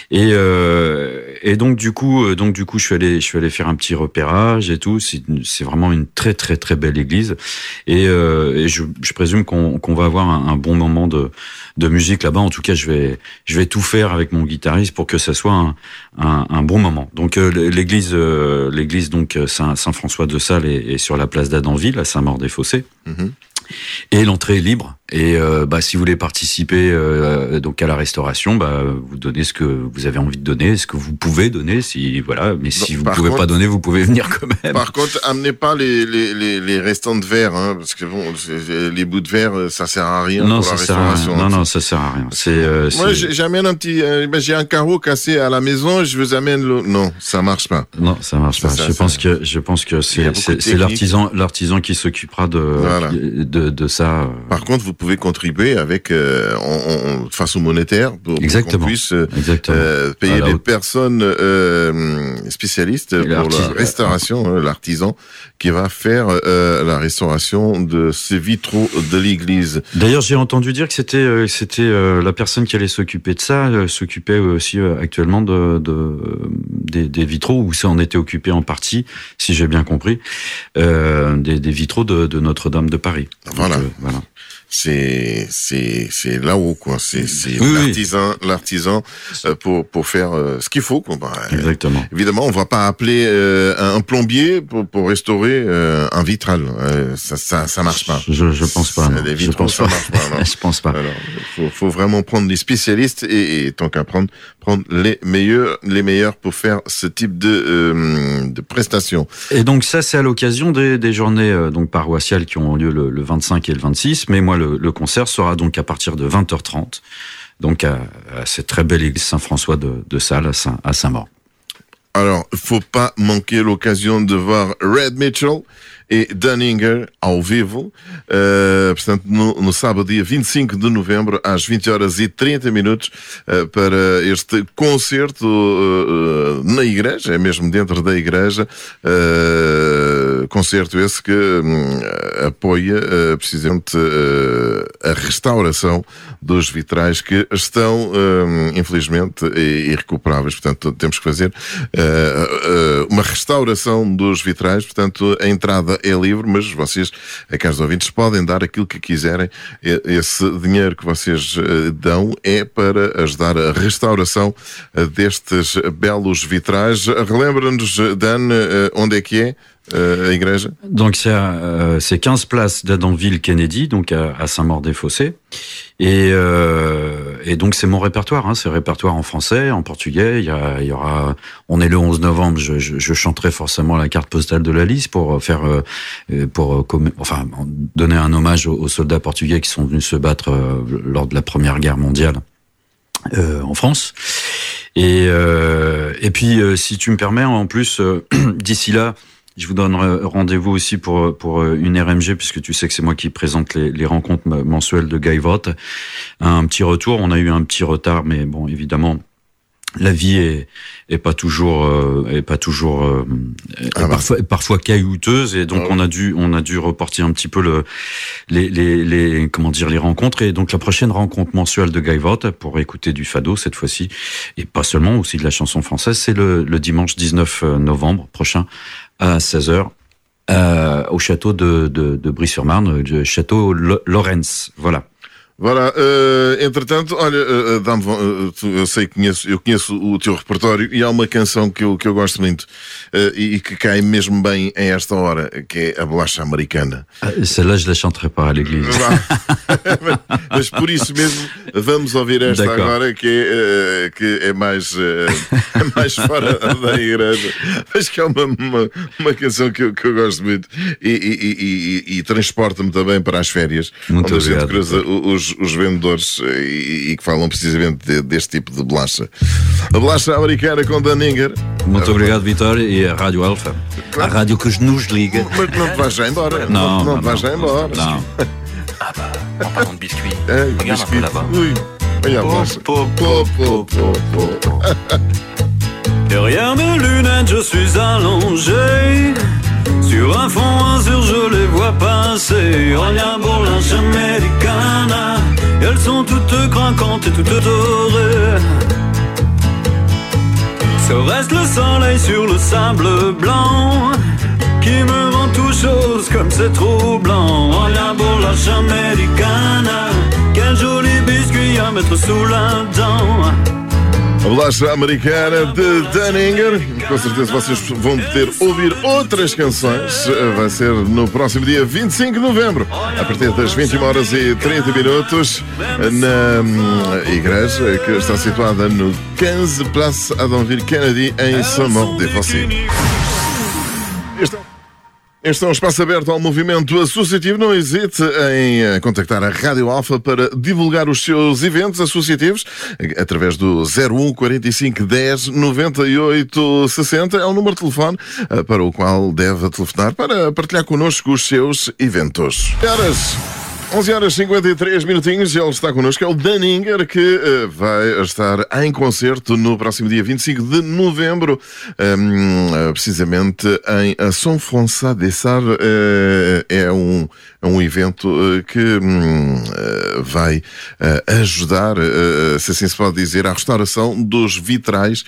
Et donc du coup, je suis allé faire un petit repérage et tout. C'est vraiment une très très très belle église. Et je présume qu'on va avoir un bon moment de musique là-bas. En tout cas, je vais tout faire avec mon guitariste pour que ça soit un bon moment. Donc l'église donc Saint-François de Sales est sur la place d'Adanville, à Saint-Maur-des-Fossés. Mm-hmm. Et l'entrée est libre. Et si vous voulez participer donc à la restauration, vous donnez ce que vous avez envie de donner, ce que vous pouvez donner, mais si vous pouvez pas donner, vous pouvez venir quand même. Par contre, amenez pas les restants de verre, hein, parce que les bouts de verre, ça sert à rien pour la restauration. Non, ça sert à rien. Moi, j'amène un petit, j'ai un carreau cassé à la maison, je vous amène l'eau. Non, ça marche pas. Non, ça marche pas. Je pense que c'est l'artisan qui s'occupera de ça. Par contre, vous pouvez contribuer avec façon monétaire pour qu'on puisse payer des personnes spécialistes pour la restauration, l'artisan qui va faire la restauration de ces vitraux de l'église. D'ailleurs, j'ai entendu dire que c'était la personne qui allait s'occuper de ça, s'occupait aussi actuellement des vitraux, ou ça en était occupé en partie, si j'ai bien compris, des vitraux de Notre-Dame de Paris. Voilà. Donc, voilà. C'est là-haut, quoi. C'est l'artisan pour faire ce qu'il faut, quoi. Exactement. Évidemment, on va pas appeler un plombier pour restaurer un vitral. Ça marche pas. Je pense pas. Les vitraux, ça marche pas. Je pense pas. Alors, faut vraiment prendre des spécialistes et tant qu'à prendre les meilleurs pour faire ce type de prestations. Et donc ça, c'est à l'occasion des journées donc paroissiales qui ont lieu le 25 et le 26. Mais moi, le concert sera donc à partir de 20h30, donc à cette très belle église Saint-François de Sales à Saint-Maur. Alors, faut pas manquer l'occasion de voir Red Mitchell e Dunninger ao vivo, portanto, no sábado, dia 25 de novembro, às 20h30, para este concerto na igreja, é mesmo dentro da igreja, concerto esse que apoia precisamente a restauração dos vitrais que estão, infelizmente, irrecuperáveis. Portanto, temos que fazer uma restauração dos vitrais. Portanto, a entrada é livre, mas vocês, caros ouvintes, podem dar aquilo que quiserem. Esse dinheiro que vocês dão é para ajudar a restauração destes belos vitrais. Relembra-nos, Dan, onde é que é a igreja? Donc c'est 15 places d'Adamville Kennedy, donc à Saint-Maur-des-Fossés, et donc c'est mon répertoire, hein, c'est le répertoire en français, en portugais. Il y aura, on est le 11 novembre, je chanterai forcément la carte postale de la Lys pour donner un hommage aux soldats portugais qui sont venus se battre lors de la Première Guerre mondiale en France. Et puis si tu me permets, en plus d'ici là, je vous donne rendez-vous aussi pour une RMG, puisque tu sais que c'est moi qui présente les rencontres mensuelles de Gaivotte. Un petit retour, on a eu un petit retard, mais bon, évidemment, la vie est pas toujours parfois caillouteuse, et donc on a dû reporter un petit peu les rencontres. Et donc la prochaine rencontre mensuelle de Gaivotte, pour écouter du fado cette fois-ci, et pas seulement, aussi de la chanson française, c'est le dimanche 19 novembre prochain à 16h au château de Brie-sur-Marne, le château Lorenz. Voilà, entretanto, olha, eu conheço o teu repertório, e há uma canção que eu gosto muito e que cai mesmo bem a esta hora, que é a Bolacha Americana. Celle-là, je la chanterai pas à l'église. Mas por isso mesmo, vamos ouvir esta agora, que é mais fora da igreja, mas que é uma canção que eu gosto muito e transporta-me também para as férias, muito onde obrigado, a gente cruza os vendedores e que falam precisamente deste tipo de bolacha. A Bolacha Americana com Dunninger. Muito obrigado, Vitor, e a Rádio Alfa. Claro. A rádio que nos liga. Mas não te vais já embora. Não te vais já embora. Não. Ah bah, en parlant de biscuits, regarde biscuit. Un peu là-bas. Oui. Olha a bolacha. Derrière mes lunettes, je suis allongé. Sur un fond azur, je les vois passer. Olha a bolacha americana. Elles sont toutes craquantes et toutes dorées. Serait-ce le soleil sur le sable blanc qui me rend tout chose comme c'est troublant? Olha a bolacha americana. Quel joli biscuit à mettre sous la dent. A Bolacha Americana de Dunninger. Com certeza vocês vão poder ouvir outras canções. Vai ser no próximo dia 25 de novembro, a partir das 21h30, na igreja que está situada no 15 Place Adamville Kennedy, em Saint-Maur-des-Fossés. Este é um espaço aberto ao movimento associativo. Não hesite em contactar a Rádio Alfa para divulgar os seus eventos associativos através do 01 45 10 98 60. É o número de telefone para o qual deve telefonar para partilhar connosco os seus eventos. 11h53, ele está connosco, é o Dunninger, que vai estar em concerto no próximo dia 25 de novembro, precisamente em São François des Sarres. É um evento que vai ajudar, se assim se pode dizer, à restauração dos vitrais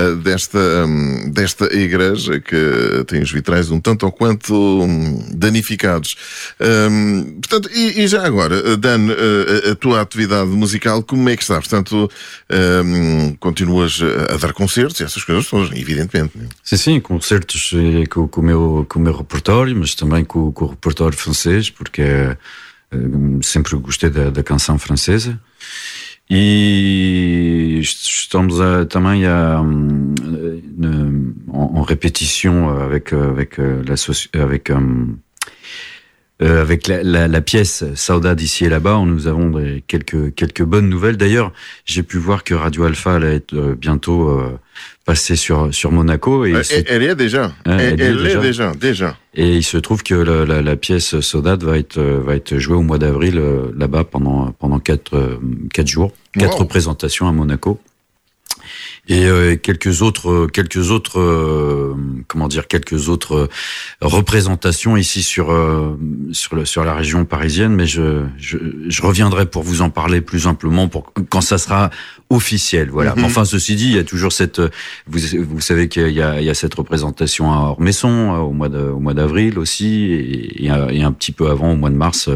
desta igreja, que tem os vitrais um tanto ou quanto danificados. Portanto, e já agora, Dan, a tua atividade musical, como é que está? Portanto, continuas a dar concertos e essas coisas todas, evidentemente. Sim, concertos com o meu repertório, mas também com o repertório francês, porque sempre gostei da canção francesa. E estamos também en répétition avec la pièce Saudade ici et là-bas. Nous avons quelques bonnes nouvelles. D'ailleurs, j'ai pu voir que Radio Alpha allait être bientôt passer sur Monaco. Et elle est déjà. Elle est déjà. Et il se trouve que la pièce Saudade va être jouée au mois d'avril là-bas pendant 4 jours, 4 représentations à Monaco. Et quelques autres représentations ici sur la région parisienne, mais je reviendrai pour vous en parler plus amplement quand ça sera officiel, voilà. Mais enfin, ceci dit, il y a toujours vous savez qu'il y a cette représentation à Ormesson au mois d'avril aussi, et un petit peu avant, au mois de mars,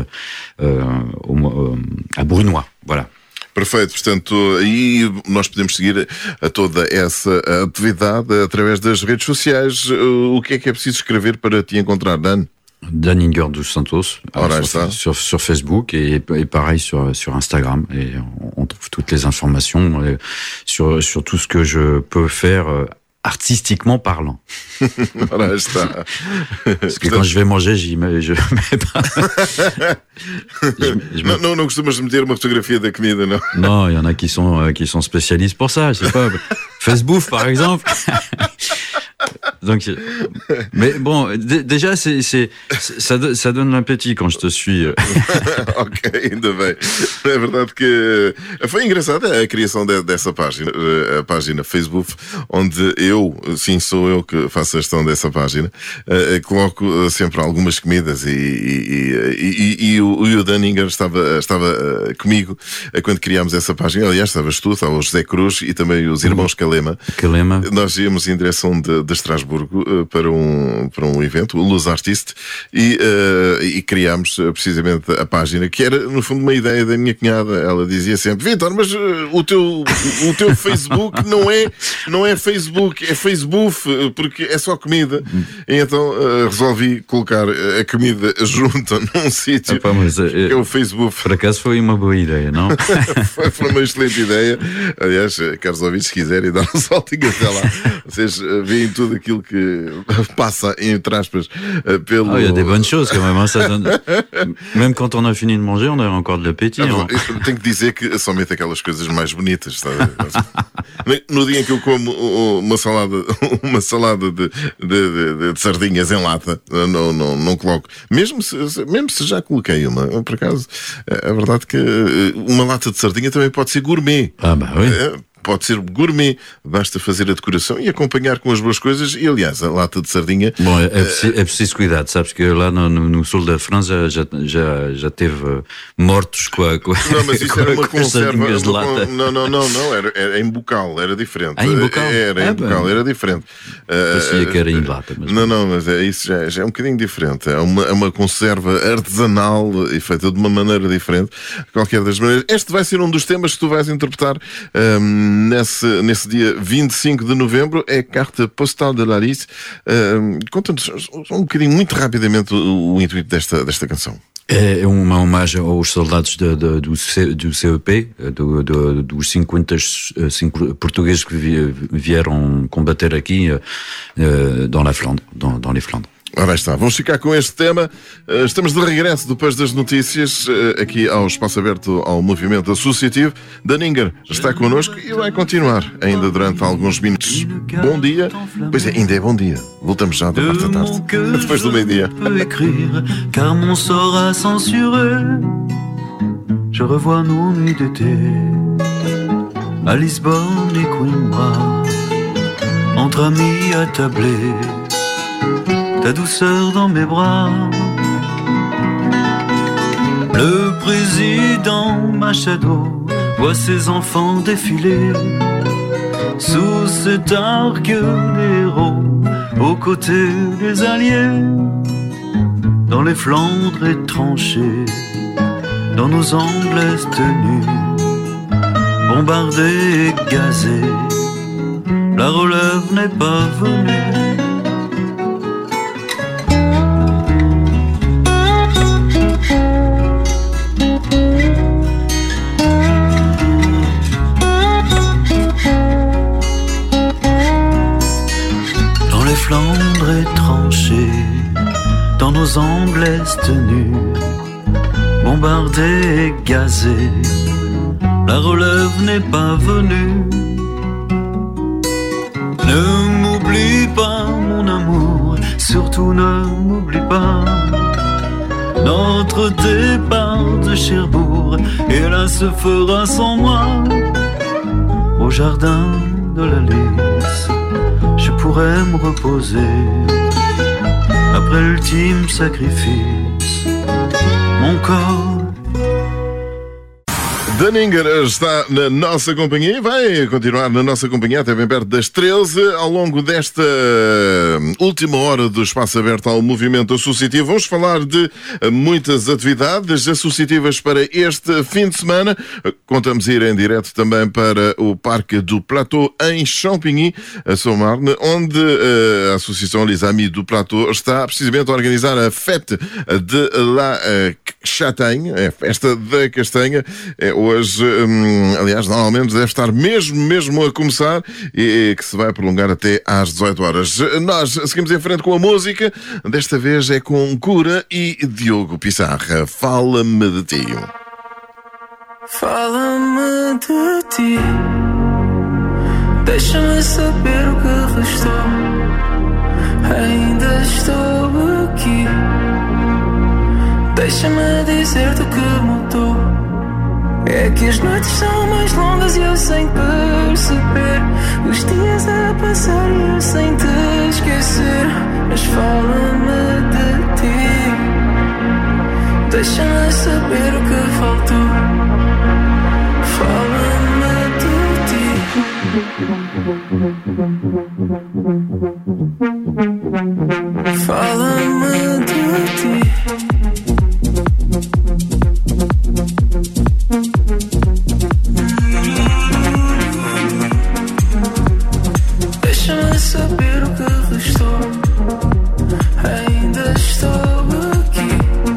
à Brunois, voilà. Perfeito, portanto, aí nós podemos seguir a toda essa atividade através das redes sociais. O que é preciso escrever para te encontrar, Dan? Daninger dos Santos sur Facebook et pareil sur Instagram, et on trouve toutes les informations sur tout ce que je peux faire artistiquement parlant. Ora está. Parce que quand je vais manger, je mets pas. Não costumas meter uma fotografia da comida, não? Non, il y en a qui sont spécialistes pour ça, je sais pas. Facebook, par exemple. Donc, mais bon, déjà, ça donne l'appétit quand je te suis. Ok, ainda bem. É verdade que foi engraçada a criação dessa página, a página Facebook, onde sou eu que faço a gestão dessa página. Coloco sempre algumas comidas e o Daninger estava comigo quando criámos essa página. Aliás, estavas tu, estava o José Cruz e também os irmãos Calema. Nós íamos em direção de Estrasburgo para um evento, o Luz Artist, e criámos precisamente a página, que era no fundo uma ideia da minha cunhada. Ela dizia sempre: Vítor, mas o teu Facebook não é Facebook, é Facebook, porque é só comida. E então resolvi colocar a comida junta num sítio, que é o Facebook. Por acaso foi uma boa ideia, não? Foi uma excelente ideia. Aliás, caros ouvintes, se quiserem dar um saltinho até lá, vocês veem tudo aquilo que passa, entre aspas, pelo... Il y a des bonnes choses quand même, hein, ça donne... Même quand on a fini de manger, on a encore de l'appétit. Tenho que dizer que somente aquelas coisas mais bonitas, está a ver? No dia em que eu como uma salada de sardinhas em lata, não coloco. Mesmo se já coloquei uma, por acaso, é verdade que uma lata de sardinha também pode ser gourmet. Oui. Pode ser gourmet, basta fazer a decoração e acompanhar com as boas coisas. E aliás, a lata de sardinha... Bom, é preciso cuidado, sabes que lá no sul da França já teve mortos com não, mas isso era uma conserva de lata. Não, era em bocal, era diferente. Em bocal? Era em bocal, era diferente. Parecia que era em lata. Mas... Não, mas isso já é um bocadinho diferente. É uma conserva artesanal e feita de uma maneira diferente. De qualquer das maneiras, este vai ser um dos temas que tu vais interpretar nesse dia 25 de novembro, é Carte Postale de Larisse. Conta-nos um bocadinho, muito rapidamente, o intuito desta canção. É uma homenagem aos soldados do CEP, dos 55 portugueses que vieram combater aqui dans les Flandres. Ora está, vamos ficar com este tema. Estamos de regresso depois das notícias aqui ao Espaço Aberto ao Movimento Associativo. Daninger está connosco e vai continuar ainda durante alguns minutos. Bom dia. Pois é, ainda é bom dia. Voltamos já da parte da tarde, depois do meio-dia. Car mon sort a censuré. Je revois nos nuits d'été à Lisbonne et Coimbra, entre amis attablés, ta douceur dans mes bras. Le président Machado voit ses enfants défiler sous cet arc des héros, aux côtés des alliés, dans les Flandres et tranchées, dans nos Anglaises tenues, bombardées et gazées, la relève n'est pas venue. Flandres et tranchées, dans nos Anglaises tenues, bombardées et gazées, la relève n'est pas venue. Ne m'oublie pas mon amour, surtout ne m'oublie pas. Notre départ de Cherbourg, hélas se fera sans moi. Au jardin de la Lys, je pourrais me reposer. Après l'ultime sacrifice, mon corps. Daninger está na nossa companhia e vai continuar na nossa companhia até bem perto das 13, ao longo desta última hora do Espaço Aberto ao Movimento Associativo. Vamos falar de muitas atividades associativas para este fim de semana. Contamos ir em direto também para o Parque do Plateau, em Champigny, a Sault-Marne, onde a Associação Les Amis du Plateau está precisamente a organizar a Fête de la Châtaigne, a Festa da Castanha. Hoje, aliás, normalmente deve estar mesmo a começar e que se vai prolongar até às 18 horas. Nós seguimos em frente com a música, desta vez é com Cura e Diogo Pissarra. Fala-me de ti. Fala-me de ti, deixa-me saber o que restou. Ainda estou aqui, deixa-me dizer-te o que mudou. É que as noites são mais longas e eu sem perceber, os dias a passar e eu sem te esquecer. Mas fala-me de ti, deixa-me saber o que faltou. Fala-me de ti, fala-me de ti. Deixa-me saber o que restou. Ainda estou aqui,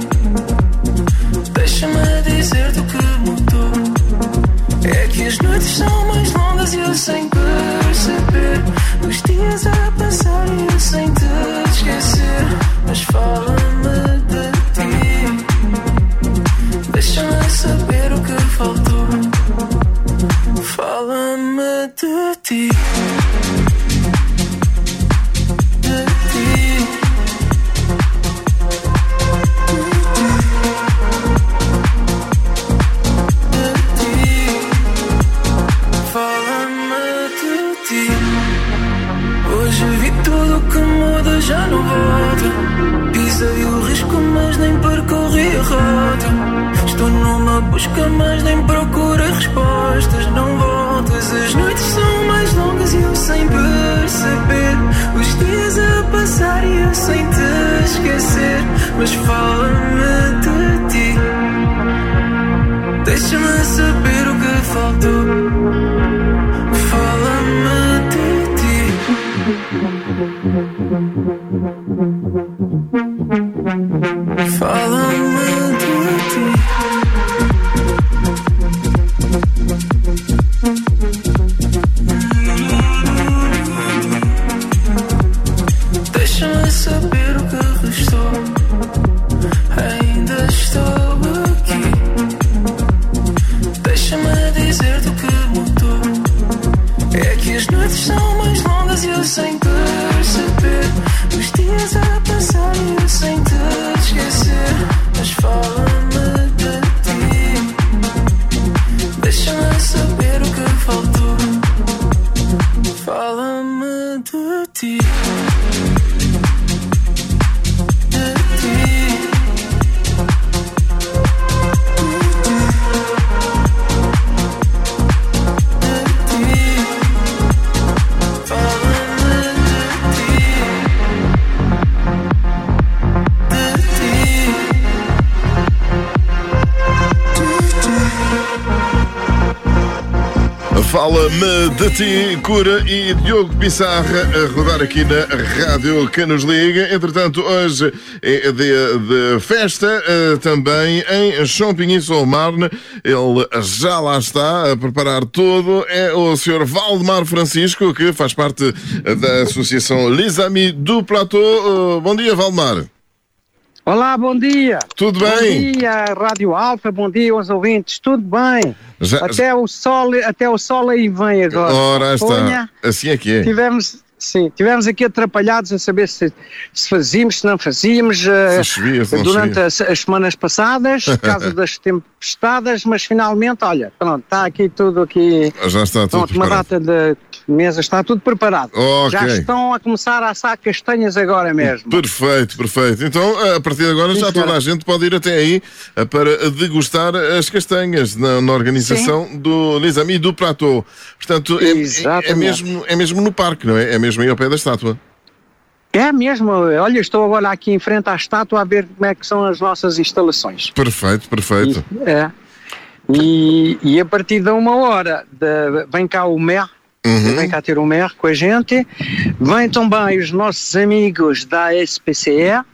deixa-me dizer-te o que mudou. É que as noites são mais longas e eu sem perceber, os dias a passar e eu sem te esquecer. Mas fala-me de ti, deixa-me saber o que faltou. Fala-me de ti, de ti, de ti. Fala-me de ti. Hoje vi tudo que muda, já não volta. Pisei o risco, mas nem percorri a rota. Estou numa busca, mas nem procurei respostas. Não voltas, as noites são mais longas e eu sem perceber, os dias a passar e eu sem te esquecer. Mas fala-me de ti, deixa-me saber o que faltou. Fala-me de ti, fala-me de ti. Deixa-me saber o que restou. Ainda estou aqui, deixa-me dizer-te o que mudou. É que as noites são mais longas e eu sem perceber, os dias a passar e eu sem te esquecer. Mas fala-me de ti, deixa-me saber o que faltou. Fala-me de ti, de ti. Fala-me de ti, Cura e Diogo Pissarra a rodar aqui na Rádio que nos liga. Entretanto, hoje é dia de festa também em Champigny-Sault-Marne. Ele já lá está a preparar tudo. É o Sr. Valdemar Francisco, que faz parte da Associação Les Amis du Plateau. Bom dia, Valdemar. Olá, bom dia. Tudo bem? Bom dia, Rádio Alfa, bom dia aos ouvintes, tudo bem? Até o sol aí vem agora. Ora, está. Assim é que é. Tivemos aqui atrapalhados a saber se fazíamos, se não fazíamos, durante as semanas passadas, por causa das tempestades, mas finalmente, olha, pronto, está aqui tudo aqui. Já está tudo preparado. Uma data de mesa, está tudo preparado. Okay. Já estão a começar a assar castanhas agora mesmo. Perfeito. Então, a partir de agora, já toda a gente pode ir até aí para degustar as castanhas na organização do Les Amis du Plateau. Portanto, é mesmo no parque, não é? É mesmo aí ao pé da estátua. É mesmo. Olha, estou agora aqui em frente à estátua a ver como é que são as nossas instalações. Perfeito. E a partir de 1h vem cá o maire. Vem cá ter o maire com a gente. Vem também os nossos amigos da SPCE.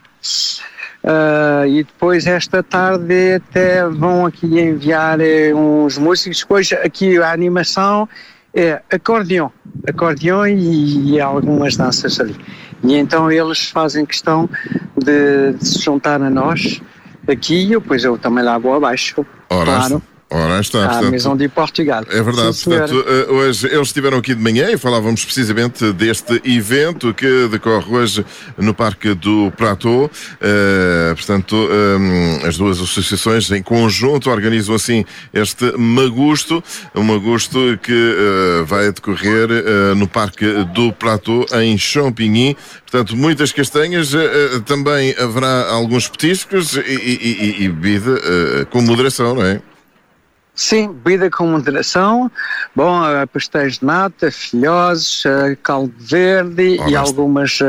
E depois esta tarde até vão aqui enviar uns músicos. Depois aqui a animação é acordeão e algumas danças ali. E então eles fazem questão de se juntar a nós aqui e depois eu também lá vou abaixo. Claro. Ora está, à Maison de Portugal. É verdade, sim, portanto, hoje eles estiveram aqui de manhã e falávamos precisamente deste evento que decorre hoje no Parque do Plateau. Portanto, as duas associações em conjunto organizam assim este Magusto, um Magusto que vai decorrer no Parque do Plateau em Champigny. Portanto, muitas castanhas, também haverá alguns petiscos e bebida com moderação, não é? Sim, bebida com moderação, pastéis de nata, filhoses, caldo verde e algumas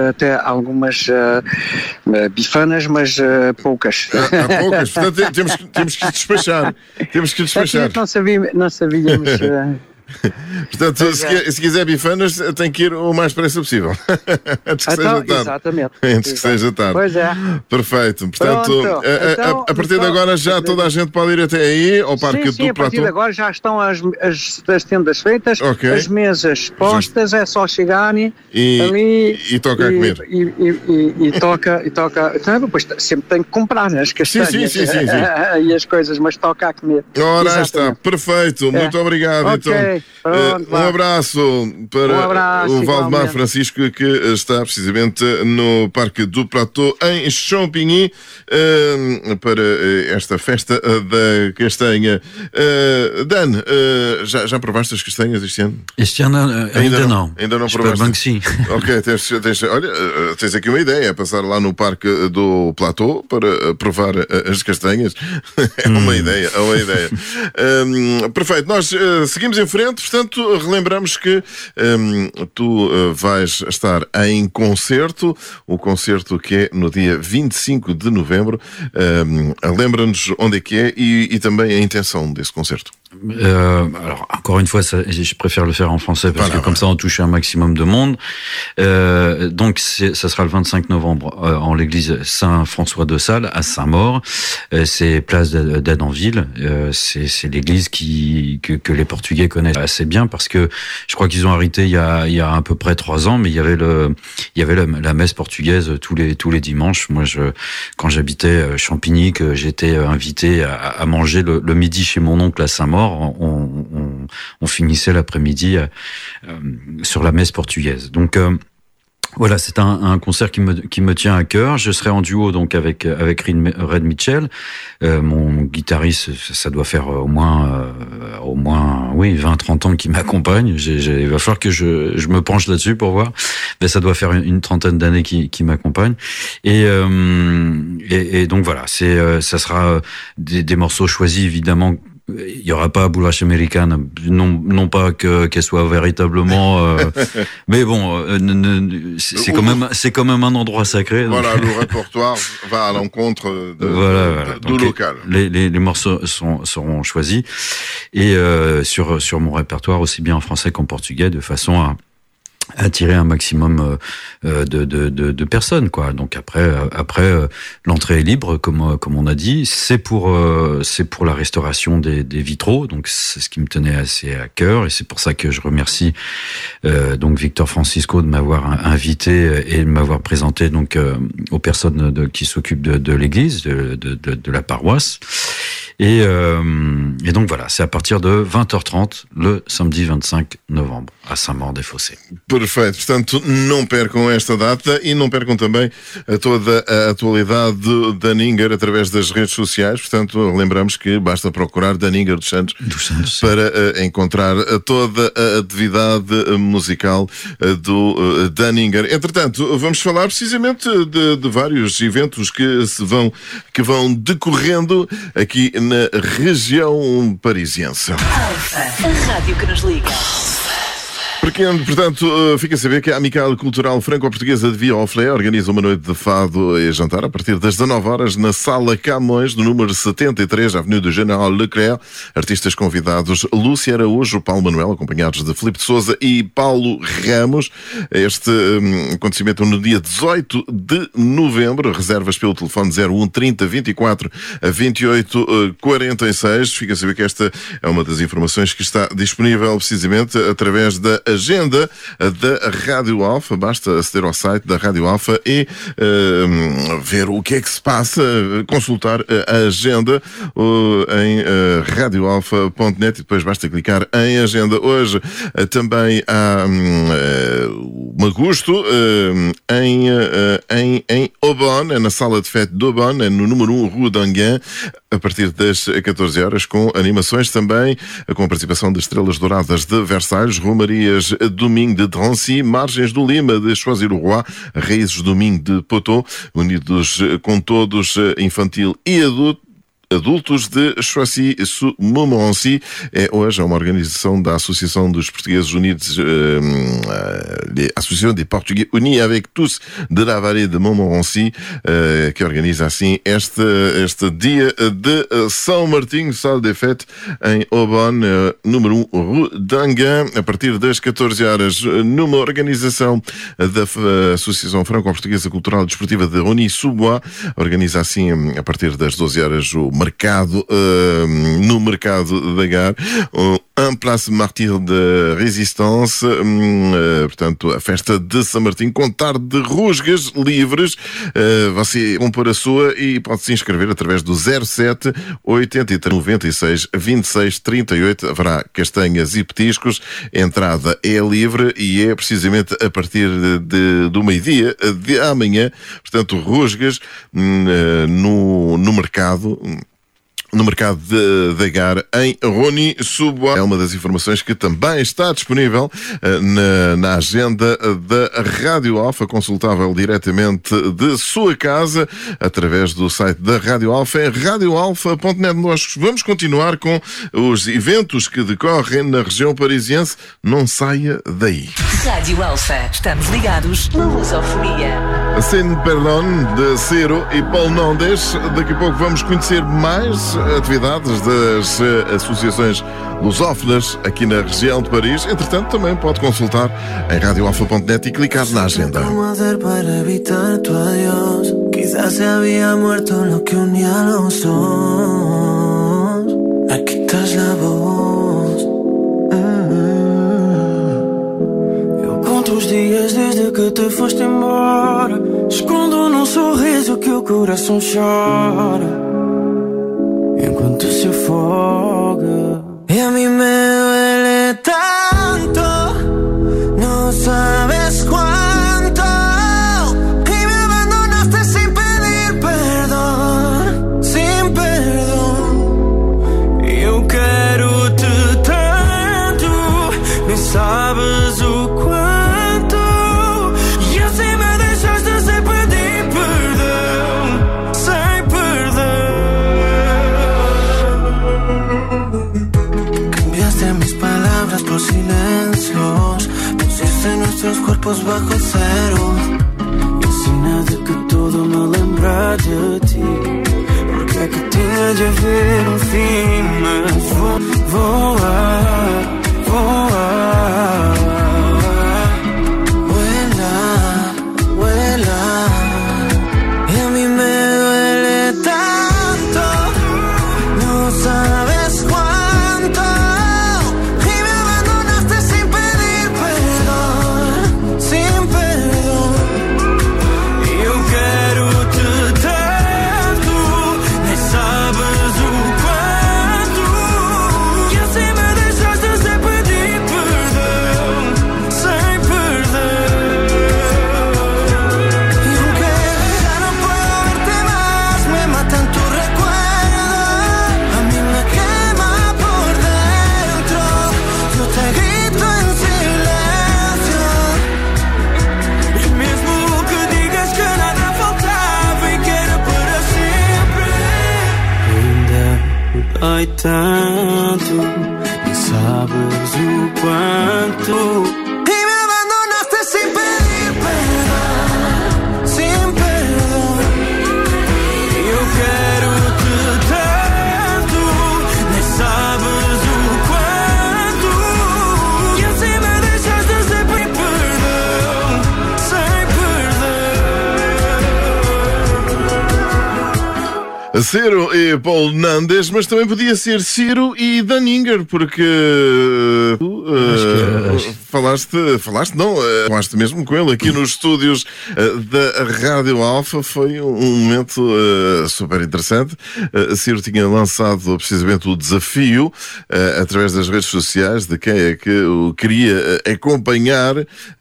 bifanas, mas poucas. Poucas, portanto temos que despachar. Não sabíamos... Portanto, se quiser bifanas, tem que ir o mais depressa possível. Antes que seja tarde. Exatamente. Antes que seja tarde. Pois é. Perfeito. Portanto, a partir de agora já toda a gente pode ir até aí, ao Parque do Plateau. A partir de agora já estão as tendas feitas, as mesas postas, é só chegarem ali e toca a comer. E toca. Depois sempre tem que comprar as castanhas e as coisas, mas toca a comer. Ora, está. Perfeito. Muito obrigado. Então, um abraço para o Valdemar Francisco, que está precisamente no Parque do Plateau em Champigny para esta festa da castanha. Dan, já provaste as castanhas este ano? Este ano ainda não. Ainda não Espero provaste? Bem que sim. Ok, tens aqui uma ideia, passar lá no Parque do Plateau para provar as castanhas. É uma ideia. Perfeito, nós seguimos em frente. Portanto, relembramos que tu vais estar em concerto, o concerto que é no dia 25 de novembro. Lembra-nos onde é que é e também a intenção desse concerto. Alors, encore une fois, je préfère le faire en français parce que comme ça on touche un maximum de monde. Donc, ça sera le 25 novembre en l'église Saint-François de Sales à Saint-Maur. C'est place d'Adenville. C'est l'église que les Portugais connaissent assez bien parce que je crois qu'ils ont arrêté il y a à peu près 3 ans, mais il y avait la messe portugaise tous les dimanches. Moi, quand j'habitais Champigny, que j'étais invité à manger le midi chez mon oncle à Saint-Maur, on finissait l'après-midi sur la messe portugaise. Donc voilà, c'est un concert qui me tient à cœur. Je serai en duo donc avec Red Mitchell, mon guitariste. Ça doit faire au moins 20-30 ans qu'il m'accompagne. Il va falloir que je me penche là-dessus pour voir, mais ça doit faire une trentaine d'années qu'il m'accompagne. Et donc voilà, ça sera des morceaux choisis évidemment. Il y aura pas Boulache Americana, non pas qu'elle soit véritablement, mais bon, c'est quand même un endroit sacré. Donc. Voilà, le répertoire va à l'encontre du local. Les morceaux seront choisis et sur mon répertoire aussi bien en français qu'en portugais, de façon attirer un maximum de personnes, quoi. Donc après l'entrée est libre, comme on a dit. C'est pour la restauration des vitraux, donc c'est ce qui me tenait assez à cœur, et c'est pour ça que je remercie donc Victor Francisco de m'avoir invité et de m'avoir présenté donc aux personnes qui s'occupent de l'église, de la paroisse. Et donc voilà, c'est à partir de 20h30 le samedi 25 novembro à Saint-Maur-des-Fossés. Perfeito, portanto não percam esta data e não percam também toda a atualidade da Ninger através das redes sociais. Portanto, lembramos que basta procurar da Ninger dos Santos para encontrar toda a atividade musical do da Ninger. Entretanto, vamos falar precisamente de vários eventos que vão decorrendo aqui na região parisiense. A rádio que nos liga. Portanto, fica a saber que a Amicale Cultural Franco-Portuguesa de Via Oflé organiza uma noite de fado e jantar a partir das 19h na Sala Camões, do número 73, Avenida do General Leclerc. Artistas convidados: Lúcia Araújo, Paulo Manuel, acompanhados de Filipe de Sousa e Paulo Ramos. Este acontecimento no dia 18 de novembro. Reservas pelo telefone 01 30 24 28 46. Fica a saber que esta é uma das informações que está disponível precisamente através da agenda da Rádio Alfa. Basta aceder ao site da Rádio Alfa e ver o que é que se passa, consultar a agenda em radioalfa.net e depois basta clicar em agenda. Hoje também há Magusto em Aubonne, na sala de fête de Aubonne, no número 1 Rue d'Anguin, a partir das 14h, com animações também, com a participação de Estrelas Douradas de Versalhes, Romarias Domingo de Drancy, Margens do Lima de Choisy-le-Roi, Raízes Domingo de Poteau, unidos com todos, infantil e adultos de Choisy-Montmorency. É hoje uma organização da Associação dos Portugueses Unidos, Associação des Portugais Unis avec tous de la Vallée de Montmorency, que organiza assim este dia de São Martinho, Salle des Fêtes em Aubonne, número 1 Rue d'Anguin, a partir das 14h, numa organização da Associação Franco-Portuguesa Cultural e Desportiva de Rony-sous-Bois. Organiza assim a partir das 12h o mercado, no mercado da Gare, un Place Martyr de Résistance, portanto, a festa de São Martinho, com tarde de rusgas livres. Você compor a sua e pode se inscrever através do 07 83 96 26 38. Haverá castanhas e petiscos. A entrada é livre e é precisamente a partir do meio-dia de amanhã. Portanto, rusgas no mercado. No mercado da Gare, em Rony-sous-Bois. É uma das informações que também está disponível na agenda da Rádio Alfa, consultável diretamente de sua casa, através do site da Rádio Alfa, em radioalfa.net. Nós vamos continuar com os eventos que decorrem na região parisiense. Não saia daí. Rádio Alfa, estamos ligados na lusofonia. Sem Perdón, de Ciro e Paul Nandes. Daqui a pouco vamos conhecer mais atividades das associações lusófonas aqui na região de Paris. Entretanto, também pode consultar em radioalfa.net e clicar na agenda. ¿Cómo hacer para evitar tu adiós? Quizás se había muerto lo que unía los dos. Me quitas la voz. Eu conto os dias desde que te foste embora. Escondo num sorriso que o coração chora enquanto se afoga. Y a mí me duele tanto, no sabes cuánto. Y me abandonaste sin pedir perdón, sin perdón. Y yo quero-te tanto, nem sabes o quanto. E assim me deixaste sem pedir perdão, sem perdão. Cambiaste mis palabras por silencios, pusiste nuestros cuerpos bajo cero. E assim nada que todo me lembrar de ti. Porque é que tinha de haver fim, mas vou voar, voar. ai tanto, nem sabes o quanto. E me abandonaste sem pedir perdão, sem perdão. Eu quero-te tanto, nem sabes o quanto. E assim me deixaste sempre perdão, sem perdão. Ciro e Paul Nandes, mas também podia ser Ciro e Daninger, porque tu falaste mesmo com ele aqui nos estúdios da Rádio Alfa. Foi um momento super interessante. Ciro tinha lançado precisamente o desafio através das redes sociais de quem é que o queria acompanhar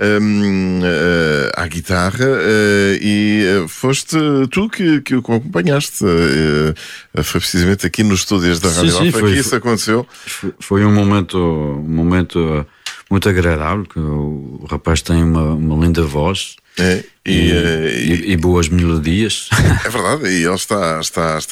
à guitarra, e foste tu que o acompanhaste. Foi precisamente aqui nos estúdios da Rádio Alfa que isso aconteceu. Foi um momento muito agradável, que o rapaz tem uma linda voz. E boas melodias. É verdade, e ele está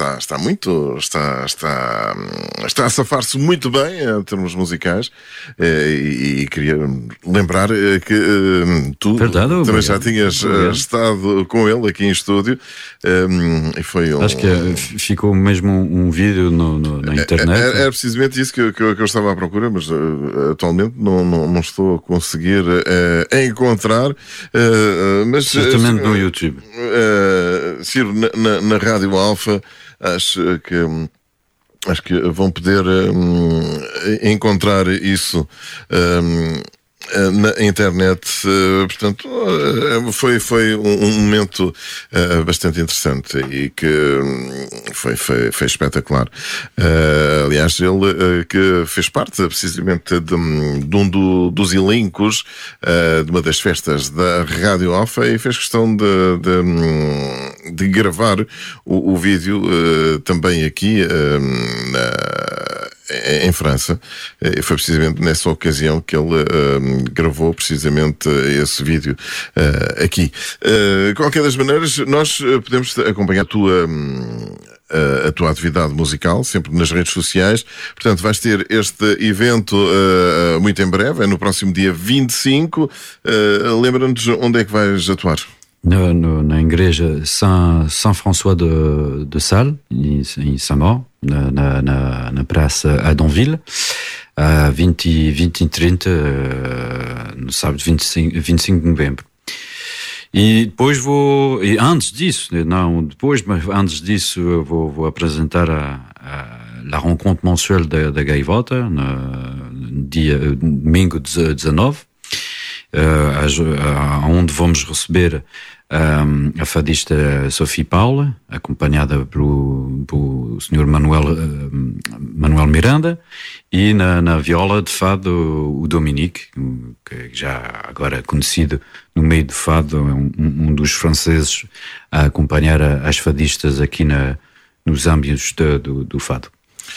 a safar-se muito bem em termos musicais, e queria lembrar que tu também já tinhas estado com ele aqui em estúdio, e foi acho que ficou mesmo um vídeo na internet. É precisamente isso que eu estava à procura, mas atualmente não estou a conseguir encontrar, mas certamente no YouTube. Ciro, na Rádio Alfa, acho que vão poder encontrar isso na internet. Portanto, foi um momento bastante interessante e que foi espetacular. Aliás, ele que fez parte precisamente de um dos elencos de uma das festas da Rádio Alfa, e fez questão de gravar o vídeo também aqui em França. Foi precisamente nessa ocasião que ele gravou precisamente esse vídeo aqui. De qualquer das maneiras, nós podemos acompanhar a tua atividade musical sempre nas redes sociais. Portanto, vais ter este evento muito em breve, é no próximo dia 25. Lembra-nos onde é que vais atuar? Na igreja Saint-François de Sales, em Saint-Maur, na praça Adonville, a 20 e 30, no sábado 25 de novembro. E depois antes disso eu vou apresentar a rencontre mensuelle da Gaivota, no domingo 19, onde vamos receber a fadista Sophie Paula, acompanhada pelo Sr. Manuel Miranda, e na viola de fado o Dominique, que já agora é conhecido no meio do fado, é um dos franceses a acompanhar as fadistas aqui nos âmbitos do fado.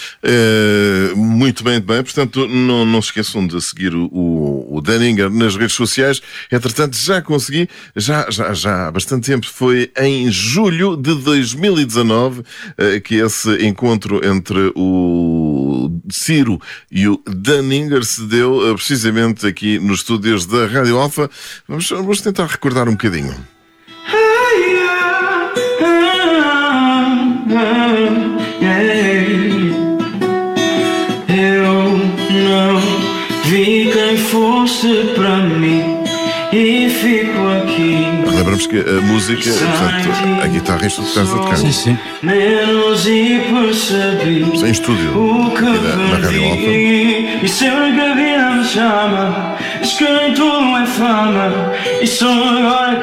Muito bem, portanto não se esqueçam de seguir o Daninger nas redes sociais. Entretanto, já consegui, já há bastante tempo, foi em julho de 2019 que esse encontro entre o Ciro e o Daninger se deu precisamente aqui nos estúdios da Rádio Alfa. Vamos tentar recordar um bocadinho. Vi quem fosse para mim e fico aqui. Lembramos que a música, portanto, a guitarra é isto que estás a tocar. Sim. Menos e percebi sem estúdio o que na Rádio Alfa. E sempre que a vida me chama, diz que nem tudo é fama, e só agora que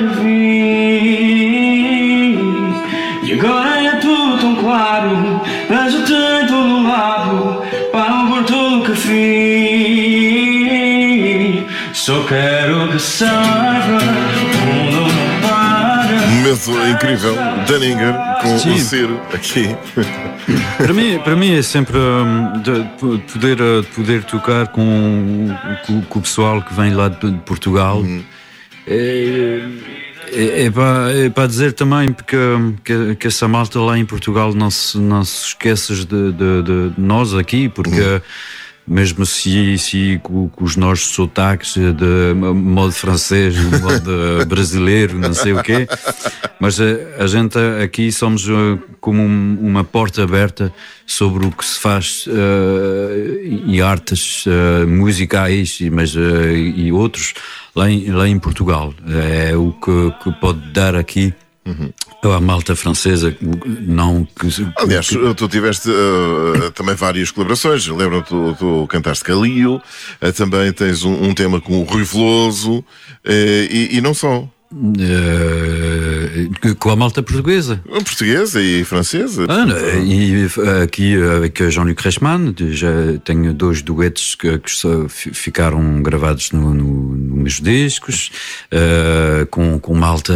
vi. E agora é tudo tão claro, vejo-te em todo lado, pago por tudo que fiz. Só quero que saiba, o mundo não para. Momento incrível, Daninger com o Ciro aqui. Para mim é sempre poder tocar com o pessoal que vem lá de Portugal. É para dizer também que essa malta lá em Portugal não se esqueça de nós aqui, porque mesmo se com os nossos sotaques de modo francês, modo brasileiro, não sei o quê, mas a gente aqui somos como uma porta aberta sobre o que se faz em artes musicais e outros lá em Portugal. É o que pode dar aqui a malta francesa, não que... Aliás, tu tiveste também várias colaborações. Lembro-te, tu cantaste Calio, também tens um tema com o Rui Veloso, e não só. Com a malta portuguesa. Portuguesa e francesa. E aqui com Jean-Luc Reichmann já tenho 2 duetos que ficaram gravados nos meus discos, com malta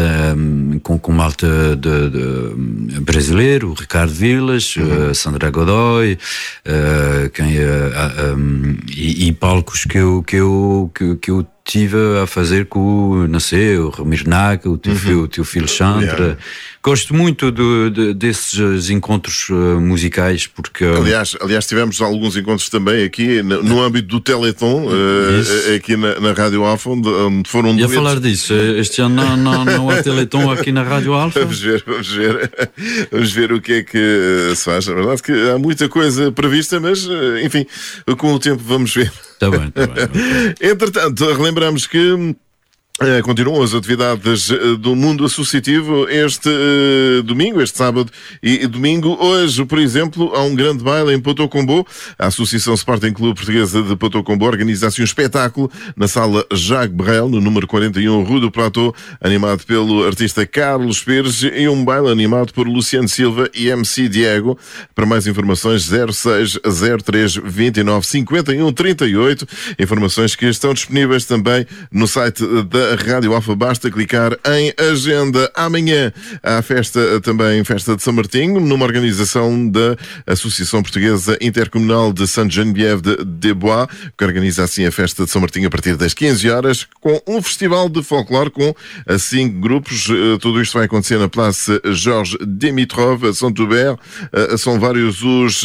de brasileiro, Ricardo Vilas, Sandra Godoy, e palcos que eu tive a fazer com o Ramiro Naga, o teu filho Chandra. Gosto muito desses encontros musicais, porque... Aliás, tivemos alguns encontros também aqui no âmbito do Teleton, aqui na Rádio Alfa, onde foram duetos. Ia falar disso, este ano não há Teleton aqui na Rádio Alfa. Vamos ver o que é que se faz. A verdade é que há muita coisa prevista, mas, enfim, com o tempo vamos ver. Está bem. Entretanto, relembramos que continuam as atividades do mundo associativo este sábado e domingo. Hoje, por exemplo, há um grande baile em Potocombo. A Associação Sporting Clube Portuguesa de Potocombo organiza um espetáculo na sala Jacques Brel, no número 41, Rue do Plateau, animado pelo artista Carlos Pires, e um baile animado por Luciano Silva e MC Diego. Para mais informações, 06 03 29 51 38. Informações que estão disponíveis também no site da Rádio Alfa, basta clicar em agenda. Amanhã há festa de São Martinho, numa organização da Associação Portuguesa Intercomunal de Sainte-Geneviève-des-Bois, que organiza assim a festa de São Martinho a partir das 15 horas, com um festival de folclore com 5 grupos. Tudo isto vai acontecer na Place Georges Dimitrov, a Saint-Hubert. São vários os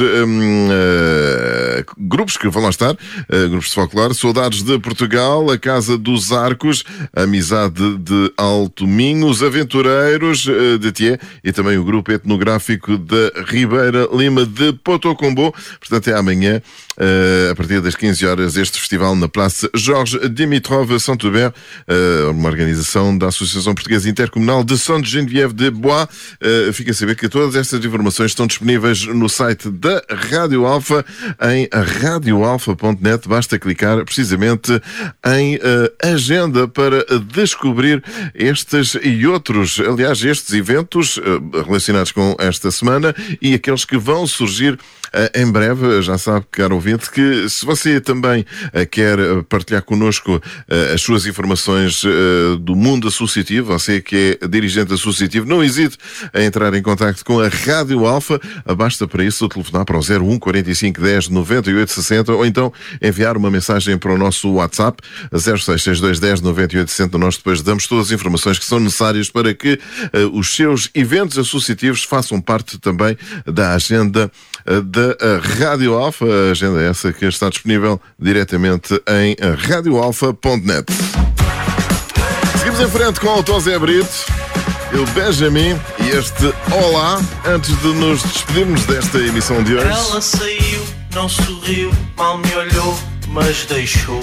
grupos que vão lá estar, grupos de folclore: Saudades de Portugal, a Casa dos Arcos, Amizade de Alto Minho, os Aventureiros de Thiers e também o grupo etnográfico da Ribeira Lima de Potocombo. Portanto, é amanhã, a partir das 15 horas, este festival na Place Georges Dimitrov, Saint-Hubert, uma organização da Associação Portuguesa Intercomunal de Sainte-Geneviève-des-Bois. Fica a saber que todas estas informações estão disponíveis no site da Rádio Alfa, em radioalfa.net. Basta clicar precisamente em agenda para descobrir estes e outros, aliás, estes eventos relacionados com esta semana e aqueles que vão surgir em breve. Já sabe, caro ouvinte, que se você também quer partilhar connosco as suas informações do mundo associativo, você que é dirigente associativo, não hesite em entrar em contacto com a Rádio Alfa. Basta para isso telefonar para o 01 45 10 98 60 ou então enviar uma mensagem para o nosso WhatsApp 0662 10 98 60. Nós depois damos todas as informações que são necessárias para que os seus eventos associativos façam parte também da agenda da Rádio Alfa. A agenda é essa que está disponível diretamente em radioalfa.net. Seguimos em frente com o Tosé Brito, o Benjamin e este Olá, antes de nos despedirmos desta emissão de hoje. Ela saiu, não sorriu, mal me olhou, mas deixou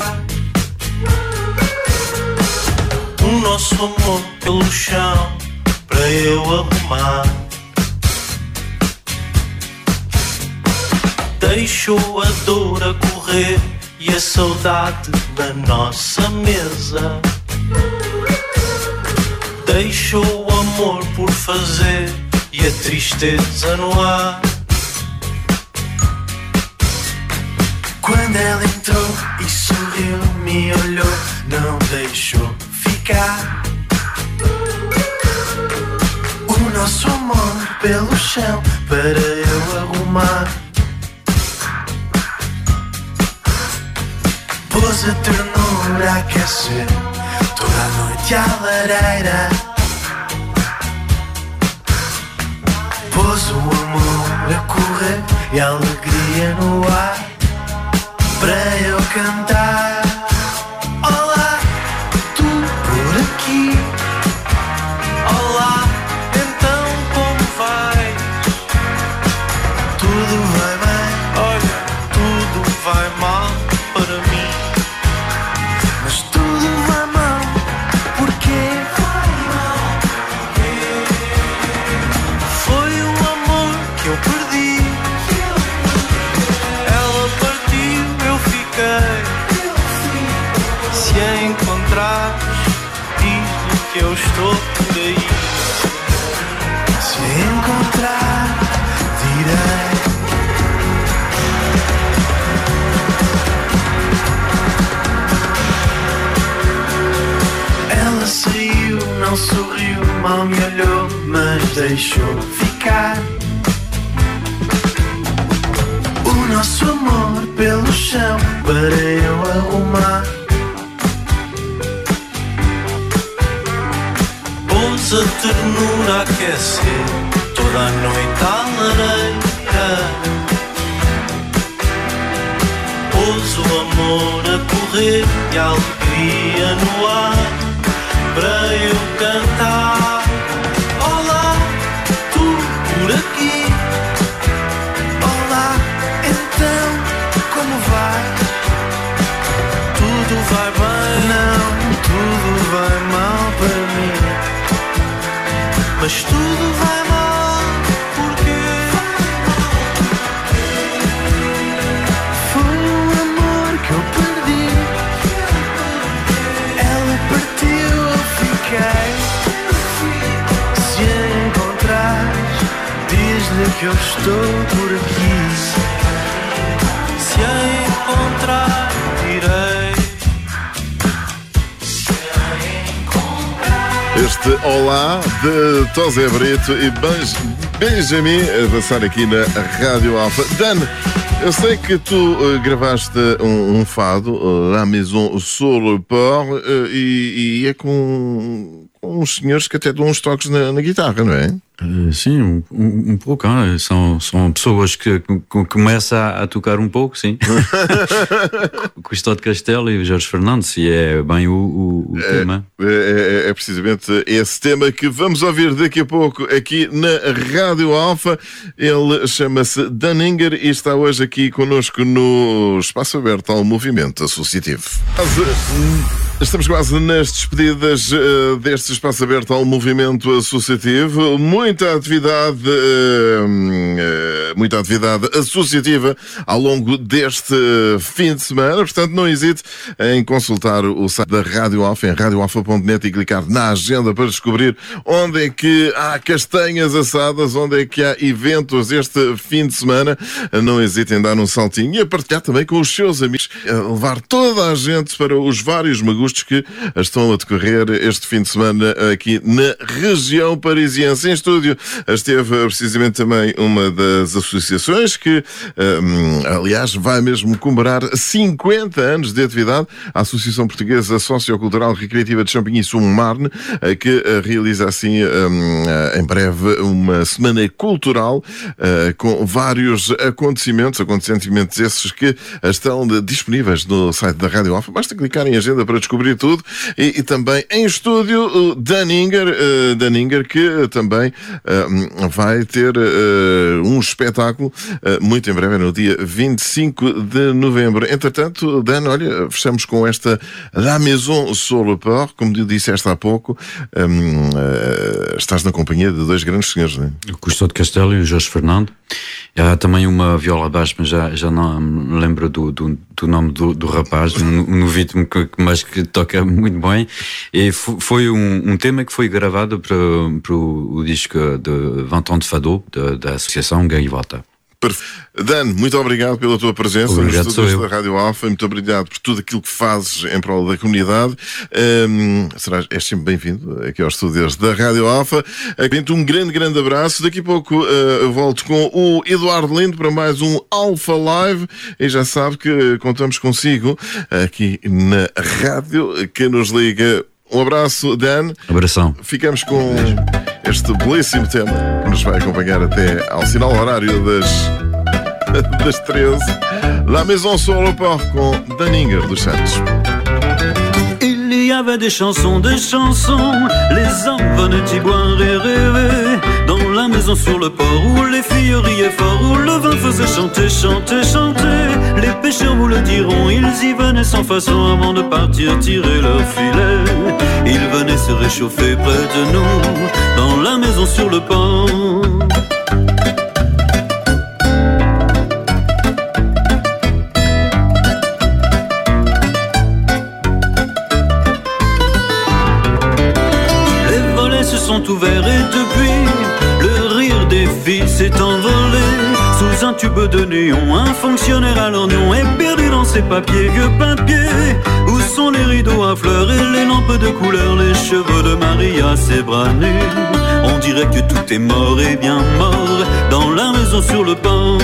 o nosso amor pelo chão para eu arrumar. Deixou a dor a correr e a saudade na nossa mesa. Deixou o amor por fazer e a tristeza no ar. Quando ela entrou e sorriu, me olhou, não deixou ficar. O nosso amor pelo chão para eu arrumar. Pôs a ternura a aquecer toda a noite à lareira. Pôs o amor a correr e a alegria no ar para eu cantar. Olá, tu por aqui. Olá, então como vais? Tudo vai bem? Olha, tudo vai mal para mim. Mas tudo vai mal, porquê? Foi o amor que eu perdi. Ela partiu, eu fiquei. Se a encontrares, diz-lhe que eu estou por aí. Se a encontrar, direi. Ela saiu, não sorriu, mal me olhou, mas deixou ficar o nosso amor pelo chão para eu arrumar. Pôs a ternura a aquecer toda a noite à lareira. Pôs o amor a correr e a alegria no ar para eu cantar. Olá, tu por aqui. Olá, então como vai? Tudo vai bem? Não, tudo vai mal para mim. Mas tudo vai mal, porquê? Foi o amor que eu perdi. Ela partiu, eu fiquei. Se a encontrares, diz-lhe que eu estou por aqui. Se a encontrar, direi. Este Olá de Tosé Brito e Benjamin a passar aqui na Rádio Alfa. Dan, eu sei que tu gravaste um fado, La Maison sur le Port, e é com uns senhores que até dão uns toques na guitarra, não é? Sim, um pouco. Hein? São pessoas que começam a tocar um pouco, sim. O Cristóvão Castelo e o Jorge Fernandes, e é bem o tema. É precisamente esse tema que vamos ouvir daqui a pouco aqui na Rádio Alfa. Ele chama-se Dunninger e está hoje aqui connosco no Espaço Aberto ao Movimento Associativo. Estamos quase nas despedidas deste Espaço Aberto ao Movimento Associativo. Muita atividade associativa ao longo deste fim de semana. Portanto, não hesite em consultar o site da Rádio Alfa, em radioalfa.net, e clicar na agenda para descobrir onde é que há castanhas assadas, onde é que há eventos este fim de semana. Não hesite em dar um saltinho e a partilhar também com os seus amigos, a levar toda a gente para os vários magustos que estão a decorrer este fim de semana aqui na região parisiense. Em estúdio esteve precisamente também uma das associações que, aliás, vai mesmo comemorar 50 anos de atividade, a Associação Portuguesa Sociocultural Recreativa de Champigny-sur-Marne, que realiza assim em breve uma semana cultural com vários acontecimentos esses que estão disponíveis no site da Rádio Alfa. Basta clicar em agenda para descobrir tudo. E também em estúdio o Dunninger, que também vai ter um espetáculo muito em breve, no dia 25 de novembro. Entretanto, Dan, olha, fechamos com esta La Maison sur le Port, como eu disseste há pouco. Estás na companhia de dois grandes senhores, não é? O Cristóvão Castelo e o Jorge Fernando. Há também uma viola baixo, mas já não me lembro do nome do rapaz, no ritmo mas que toca muito bem. E foi um tema que foi gravado para o disco de 20 ans de Fado da Associação Gaivota. Dan, muito obrigado pela tua presença nos estúdios da Rádio Alfa, muito obrigado por tudo aquilo que fazes em prol da comunidade. És sempre bem-vindo aqui aos estúdios da Rádio Alfa. Um grande abraço. Daqui a pouco eu volto com o Eduardo Lindo para mais um Alfa Live, e já sabe que contamos consigo aqui na rádio que nos liga. Um abraço, Dan. Abração. Ficamos com... este belíssimo tema que nos vai acompanhar até ao sinal horário das 13. La Maison sur le Port com Daninger dos Santos. Il y avait des chansons, les hommes venaient y boire et rêver. Dans la maison sur le port où les filles riaient fort, où le vin faisait chanter, chanter, chanter. Les pêcheurs vous le diront, ils y venaient sans façon avant de partir tirer leur filet. Ils venaient se réchauffer près de nous, dans la maison sur le port. Sont ouverts et depuis le rire des filles s'est envolé. Sous un tube de néon, un fonctionnaire à l'oignon est perdu dans ses papiers, vieux papiers. Où sont les rideaux à fleurs et les lampes de couleur, les cheveux de Maria, ses bras nus. On dirait que tout est mort et bien mort dans la maison sur le port.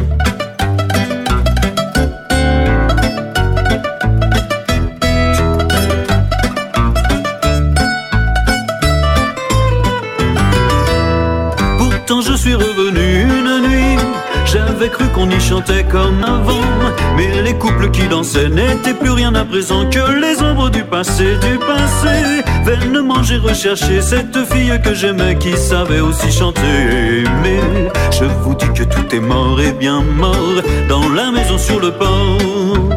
Je suis revenu une nuit, j'avais cru qu'on y chantait comme avant. Mais les couples qui dansaient n'étaient plus rien à présent que les ombres du passé, vainement j'ai recherché cette fille que j'aimais qui savait aussi chanter et aimer. Je vous dis que tout est mort et bien mort dans la maison sur le port.